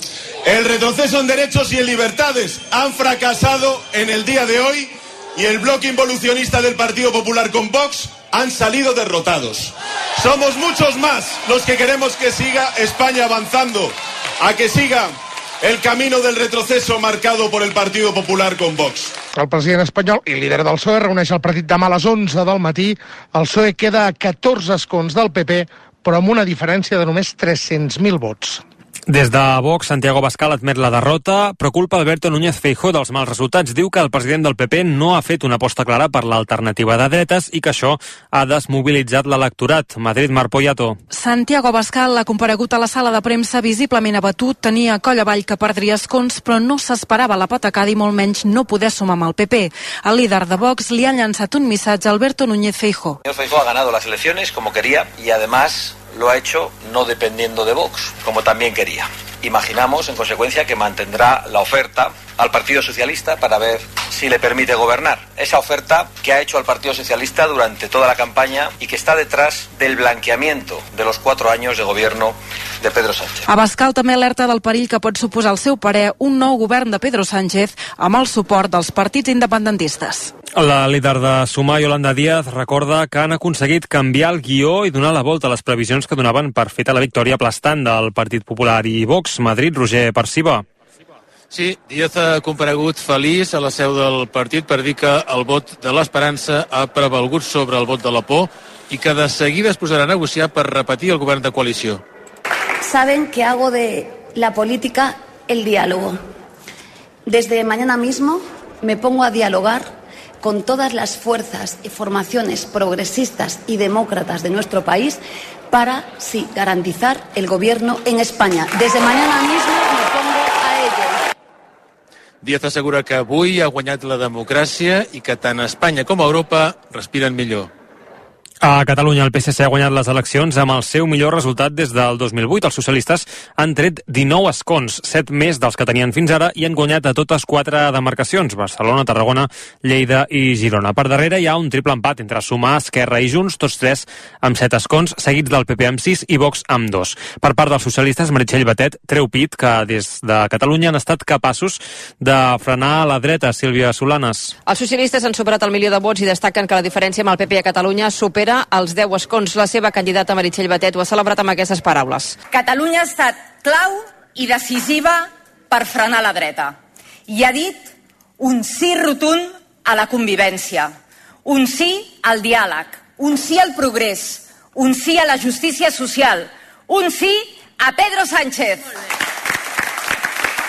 el retroceso en derechos y en libertades han fracasado en el día de hoy y el bloque involucionista del Partido Popular con Vox han salido derrotados. Somos muchos más los que queremos que siga España avanzando, a que siga el camino del retroceso marcado por el Partido Popular con Vox. El president espanyol i líder del PSOE reuneix el partit demà a les 11 del matí. El PSOE queda a 14 escons del PP, però amb una diferència de només 300.000 vots. Des de Vox, Santiago Abascal admet la derrota, però culpa Alberto Núñez Feijóo dels mals resultats. Diu que el president del PP no ha fet una aposta clara per l'alternativa de dretes i que això ha desmobilitzat l'electorat. Madrid, Mar Poyato. Santiago Abascal ha comparegut a la sala de premsa visiblement abatut, tenia coll avall que perdria escons, però no s'esperava la patacada i molt menys no poder sumar amb el PP. El líder de Vox li ha llançat un missatge a Alberto Núñez Feijóo. Feijóo ha ganado las elecciones como quería y además lo ha hecho no dependiendo de Vox, como también quería. Imaginamos, en consecuencia, que mantendrá la oferta al Partido Socialista para ver si le permite gobernar. Esa oferta que ha hecho al Partido Socialista durante toda la campaña y que está detrás del blanqueamiento de los 4 años de gobierno de Pedro Sánchez. Abascal també alerta del perill que pot suposar al seu parer un nou govern de Pedro Sánchez amb el suport dels partits independentistes. La líder de Sumar, Yolanda Díaz, recorda que han aconseguit canviar el guió i donar la volta a les previsions que donaven per feta la victòria aplastant del Partit Popular i Vox. Madrid, Roger Perciba. Sí, Díaz ha comparegut feliç a la seu del partit per dir que el vot de l'esperança ha prevalgut sobre el vot de la por i que de seguida es posarà a negociar per repetir el govern de coalició. Saben que hago de la política el diálogo. Desde mañana mismo me pongo a dialogar con todas las fuerzas y formaciones progresistas y demócratas de nuestro país para, sí, garantizar el gobierno en España. Desde mañana mismo me pongo a ello. Díaz assegura que avui ha guanyat la democràcia i que tant Espanya com Europa respiren millor. A Catalunya el PSC ha guanyat les eleccions amb el seu millor resultat des del 2008. Els socialistes han tret 19 escons, 7 més dels que tenien fins ara, i han guanyat a totes 4 demarcacions, Barcelona, Tarragona, Lleida i Girona. Per darrere hi ha un triple empat entre Sumar, Esquerra i Junts, tots 3 amb 7 escons, seguits del PP amb 6 i Vox amb 2. Per part dels socialistes, Meritxell Batet treu pit que des de Catalunya han estat capaços de frenar la dreta. Sílvia Solanes. Els socialistes han superat el milió de vots i destaquen que la diferència amb el PP a Catalunya supera els 10 escons. La seva candidata Meritxell Batet ho ha celebrat amb aquestes paraules. Catalunya ha estat clau i decisiva per frenar la dreta. I ha dit un sí rotund a la convivència, un sí al diàleg, un sí al progrés, un sí a la justícia social, un sí a Pedro Sánchez.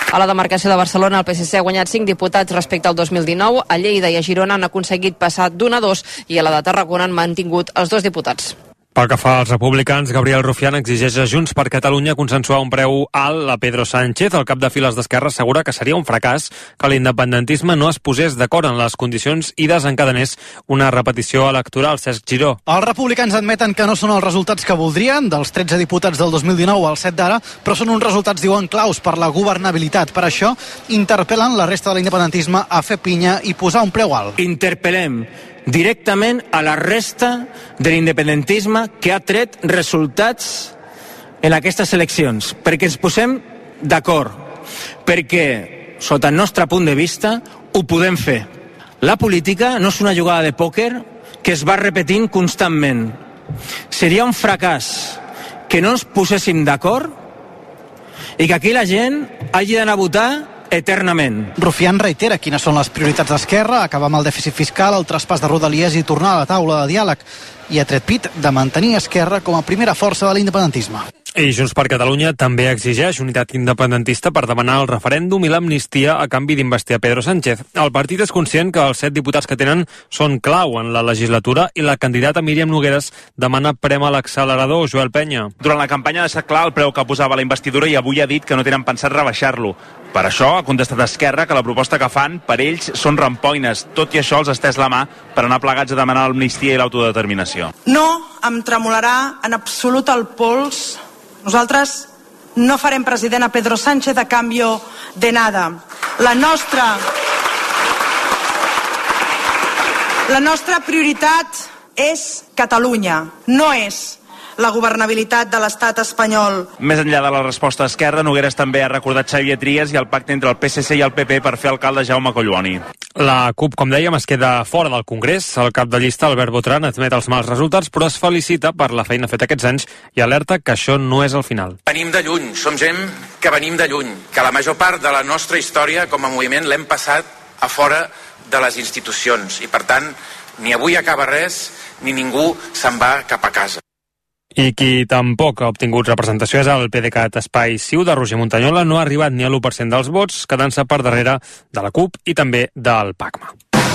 A la demarcació de Barcelona, el PSC ha guanyat 5 diputats respecte al 2019. A Lleida i a Girona han aconseguit passar d'1 a 2 i a la de Tarragona han mantingut els 2 diputats. Pel que fa als republicans, Gabriel Rufián exigeix a Junts per Catalunya consensuar un preu alt a Pedro Sánchez. El cap de files d'Esquerra assegura que seria un fracàs que l'independentisme no es posés d'acord en les condicions i desencadenés una repetició electoral. Cesc Giró. Els republicans admeten que no són els resultats que voldrien, dels 13 diputats del 2019 als 7 d'ara, però són uns resultats, diuen, claus per la governabilitat. Per això, interpel·len la resta de l'independentisme a fer pinya i posar un preu alt. Interpel·lem directament a la resta de l'independentisme que ha tret resultats en aquestes eleccions, perquè ens posem d'acord, perquè, sota el nostre punt de vista, ho podem fer. La política no és una jugada de pòquer que es va repetint constantment. Seria un fracàs que no ens poséssim d'acord i que aquí la gent hagi d'anar a votar eternament. Rufián reitera quines són les prioritats d'Esquerra: acabar amb el dèficit fiscal, el traspàs de Rodalies i tornar a la taula de diàleg, i ha tret pit de mantenir Esquerra com a primera força de l'independentisme. I Junts per Catalunya també exigeix unitat independentista per demanar el referèndum i l'amnistia a canvi d'investir a Pedro Sánchez. El partit és conscient que els 7 diputats que tenen són clau en la legislatura i la candidata Míriam Nogueras demana prem a l'accelerador. Joel Penya. Durant la campanya ha deixat clar el preu que posava la investidura i avui ha dit que no tenen pensat rebaixar-lo. Per això ha contestat Esquerra que la proposta que fan per ells són rampoines. Tot i això els ha estès la mà per anar plegats a demanar l'amnistia i l'autodeterminació. No em tremolarà en absolut el pols. Nosaltres no farem president a Pedro Sánchez a cambio de nada. La nostra prioritat és Catalunya, no és la governabilitat de l'estat espanyol. Més enllà de la resposta a Esquerra, Nogueras també ha recordat Xavier Trias i el pacte entre el PSC i el PP per fer alcalde Jaume Collboni. La CUP, com dèiem, es queda fora del Congrés. El cap de llista, Albert Botran, admet els mals resultats, però es felicita per la feina feta aquests anys i alerta que això no és el final. Venim de lluny, som gent que venim de lluny, que la major part de la nostra història com a moviment l'hem passat a fora de les institucions i, per tant, ni avui acaba res ni ningú se'n va cap a casa. I qui tampoc ha obtingut representació és el PDeCAT Espai Ciu de Roger Montanyola. No ha arribat ni a l'1% dels vots, quedant-se per darrere de la CUP i també del PACMA.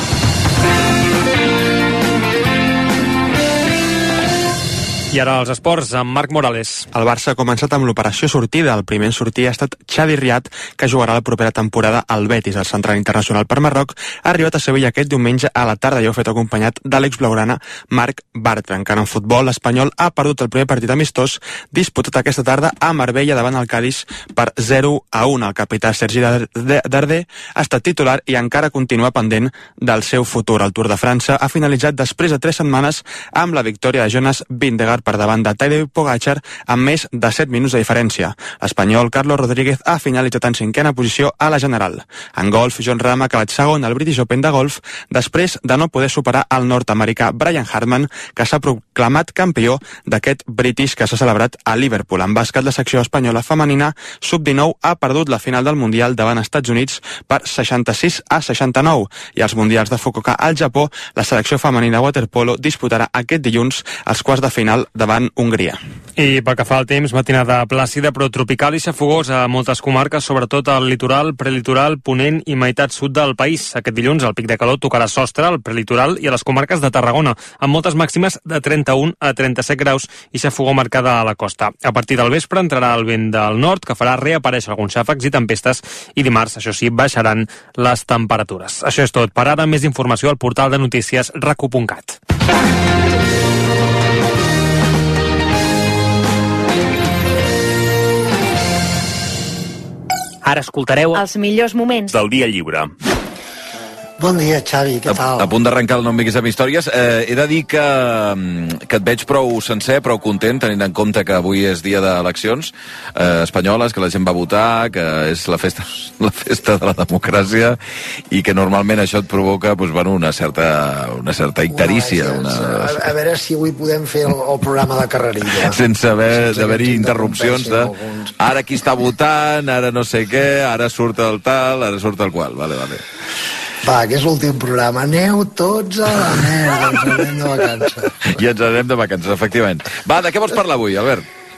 I ara els esports, amb Marc Morales. El Barça ha començat amb l'operació sortida. El primer en sortir ha estat Xavi Riad, que jugarà la propera temporada al Betis. El central internacional per Marroc ha arribat a Sevilla aquest diumenge a la tarda i ho ha fet acompanyat de l'ex-blaugrana Marc Bartra. Encara en futbol, l'Espanyol ha perdut el primer partit amistós disputat aquesta tarda a Marbella davant el Cádiz per 0-1. El capità Sergi Darder ha estat titular i encara continua pendent del seu futur. El Tour de França ha finalitzat després de 3 setmanes amb la victòria de Jonas Vingegaard per davant de Tadej Pogačar amb més de 7 minuts de diferència. L'espanyol Carlos Rodríguez ha finalitzat en 5a posició a la general. En golf, Jon Rahm ha acabat segon al British Open de golf després de no poder superar el nord-americà Brian Harman, que s'ha proclamat campió d'aquest British que s'ha celebrat a Liverpool. En bàsquet, la secció espanyola femenina sub-19 ha perdut la final del Mundial davant Estats Units per 66-69 i als Mundials de Fukuoka al Japó, la selecció femenina de waterpolo disputarà aquest dilluns els quarts de final davant Hongria. I pel que fa al temps, matinada plàcida però tropical i xafogosa a moltes comarques, sobretot al litoral, prelitoral, ponent i meitat sud del país. Aquest dilluns el pic de calor tocarà sostre al prelitoral i a les comarques de Tarragona, amb moltes màximes de 31 a 37 graus i xafogor marcada a la costa. A partir del vespre entrarà el vent del nord, que farà reaparèixer alguns xàfecs i tempestes, i dimarts, això sí, baixaran les temperatures. Això és tot. Per ara, més informació al portal de notícies racu.cat. Ara escoltareu els millors moments del dia lliure. Bon dia, Xavi, què tal? A punt d'arrencar el No em vinguis amb històries. He de dir que et veig prou sencer, prou content, tenint en compte que avui és dia d'eleccions espanyoles, que la gent va votar, que és la festa de la democràcia i que normalment això et provoca una certa icterícia. A veure si avui podem fer el programa de carrerilla. Sense haver-hi interrupcions de ara qui està votant, ara no sé què, ara surt el tal, ara surt el qual. Vale. Va, que és l'últim programa. Aneu tots a la merda, ens anem de vacances. I ens anem de vacances, efectivament. Va, de què vols parlar avui, Albert?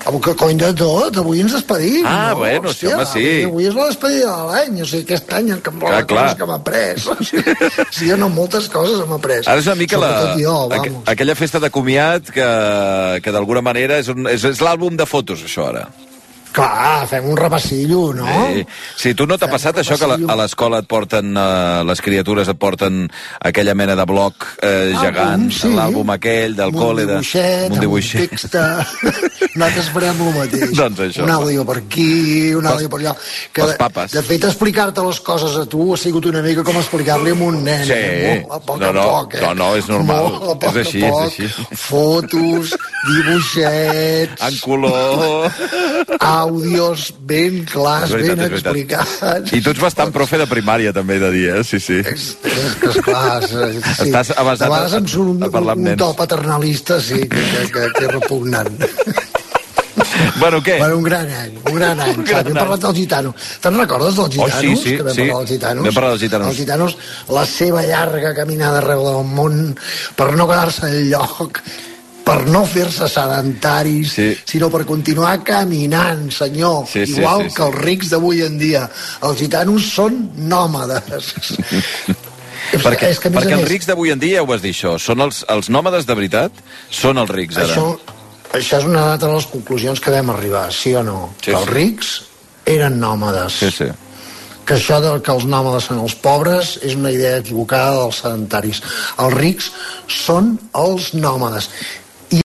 Que cony de tot, avui ens despedim. Bueno, hòstia, home, sí. Avui és la despedida de l'any, o sigui, aquest any que em volen coses que m'ha après. Sí, no, moltes coses m'ha après. Ara és una mica aquella festa de comiat que d'alguna manera és l'àlbum de fotos, això, ara. Clar, fem un repassillo, no? Sí, tu no t'ha passat això que a l'escola et porten, les criatures et porten aquella mena de bloc gegant, l'àlbum aquell del col·le, un dibuixet, un text, nosaltres farem el mateix. Doncs això. Un àudio per aquí, un àudio per allà. Els papes. De fet, explicar-te les coses a tu ha sigut una mica com explicar-li a un nen. Sí, a poc a poc. No, és normal. És així, és així. Fotos, dibuixets... En color... àudios ben clars, ben explicats. I tu ets bastant profe de primària, també he de dir, sí. És que, esclar, sí. Estàs avasat a vegades em surt un to paternalista, sí, que és repugnant. Bueno, què? Bueno, un gran any. Hem parlat del Gitano. Te'n recordes dels Gitanos? Sí. Vam parlar dels Gitanos. Els Gitanos, la seva llarga caminada arreu del món per no quedar-se enlloc, per no fer-se sedentaris, sinó per continuar caminant, senyor. Igual que els rics d'avui en dia. Els gitanos són nòmades. Perquè els rics d'avui en dia, ja ho vas dir, això, són els nòmades de veritat? Són els rics, ara? Això és una de les conclusions que vam arribar, sí o no? Que els rics eren nòmades. Sí. Que això que els nòmades són els pobres és una idea equivocada dels sedentaris. Els rics són els nòmades.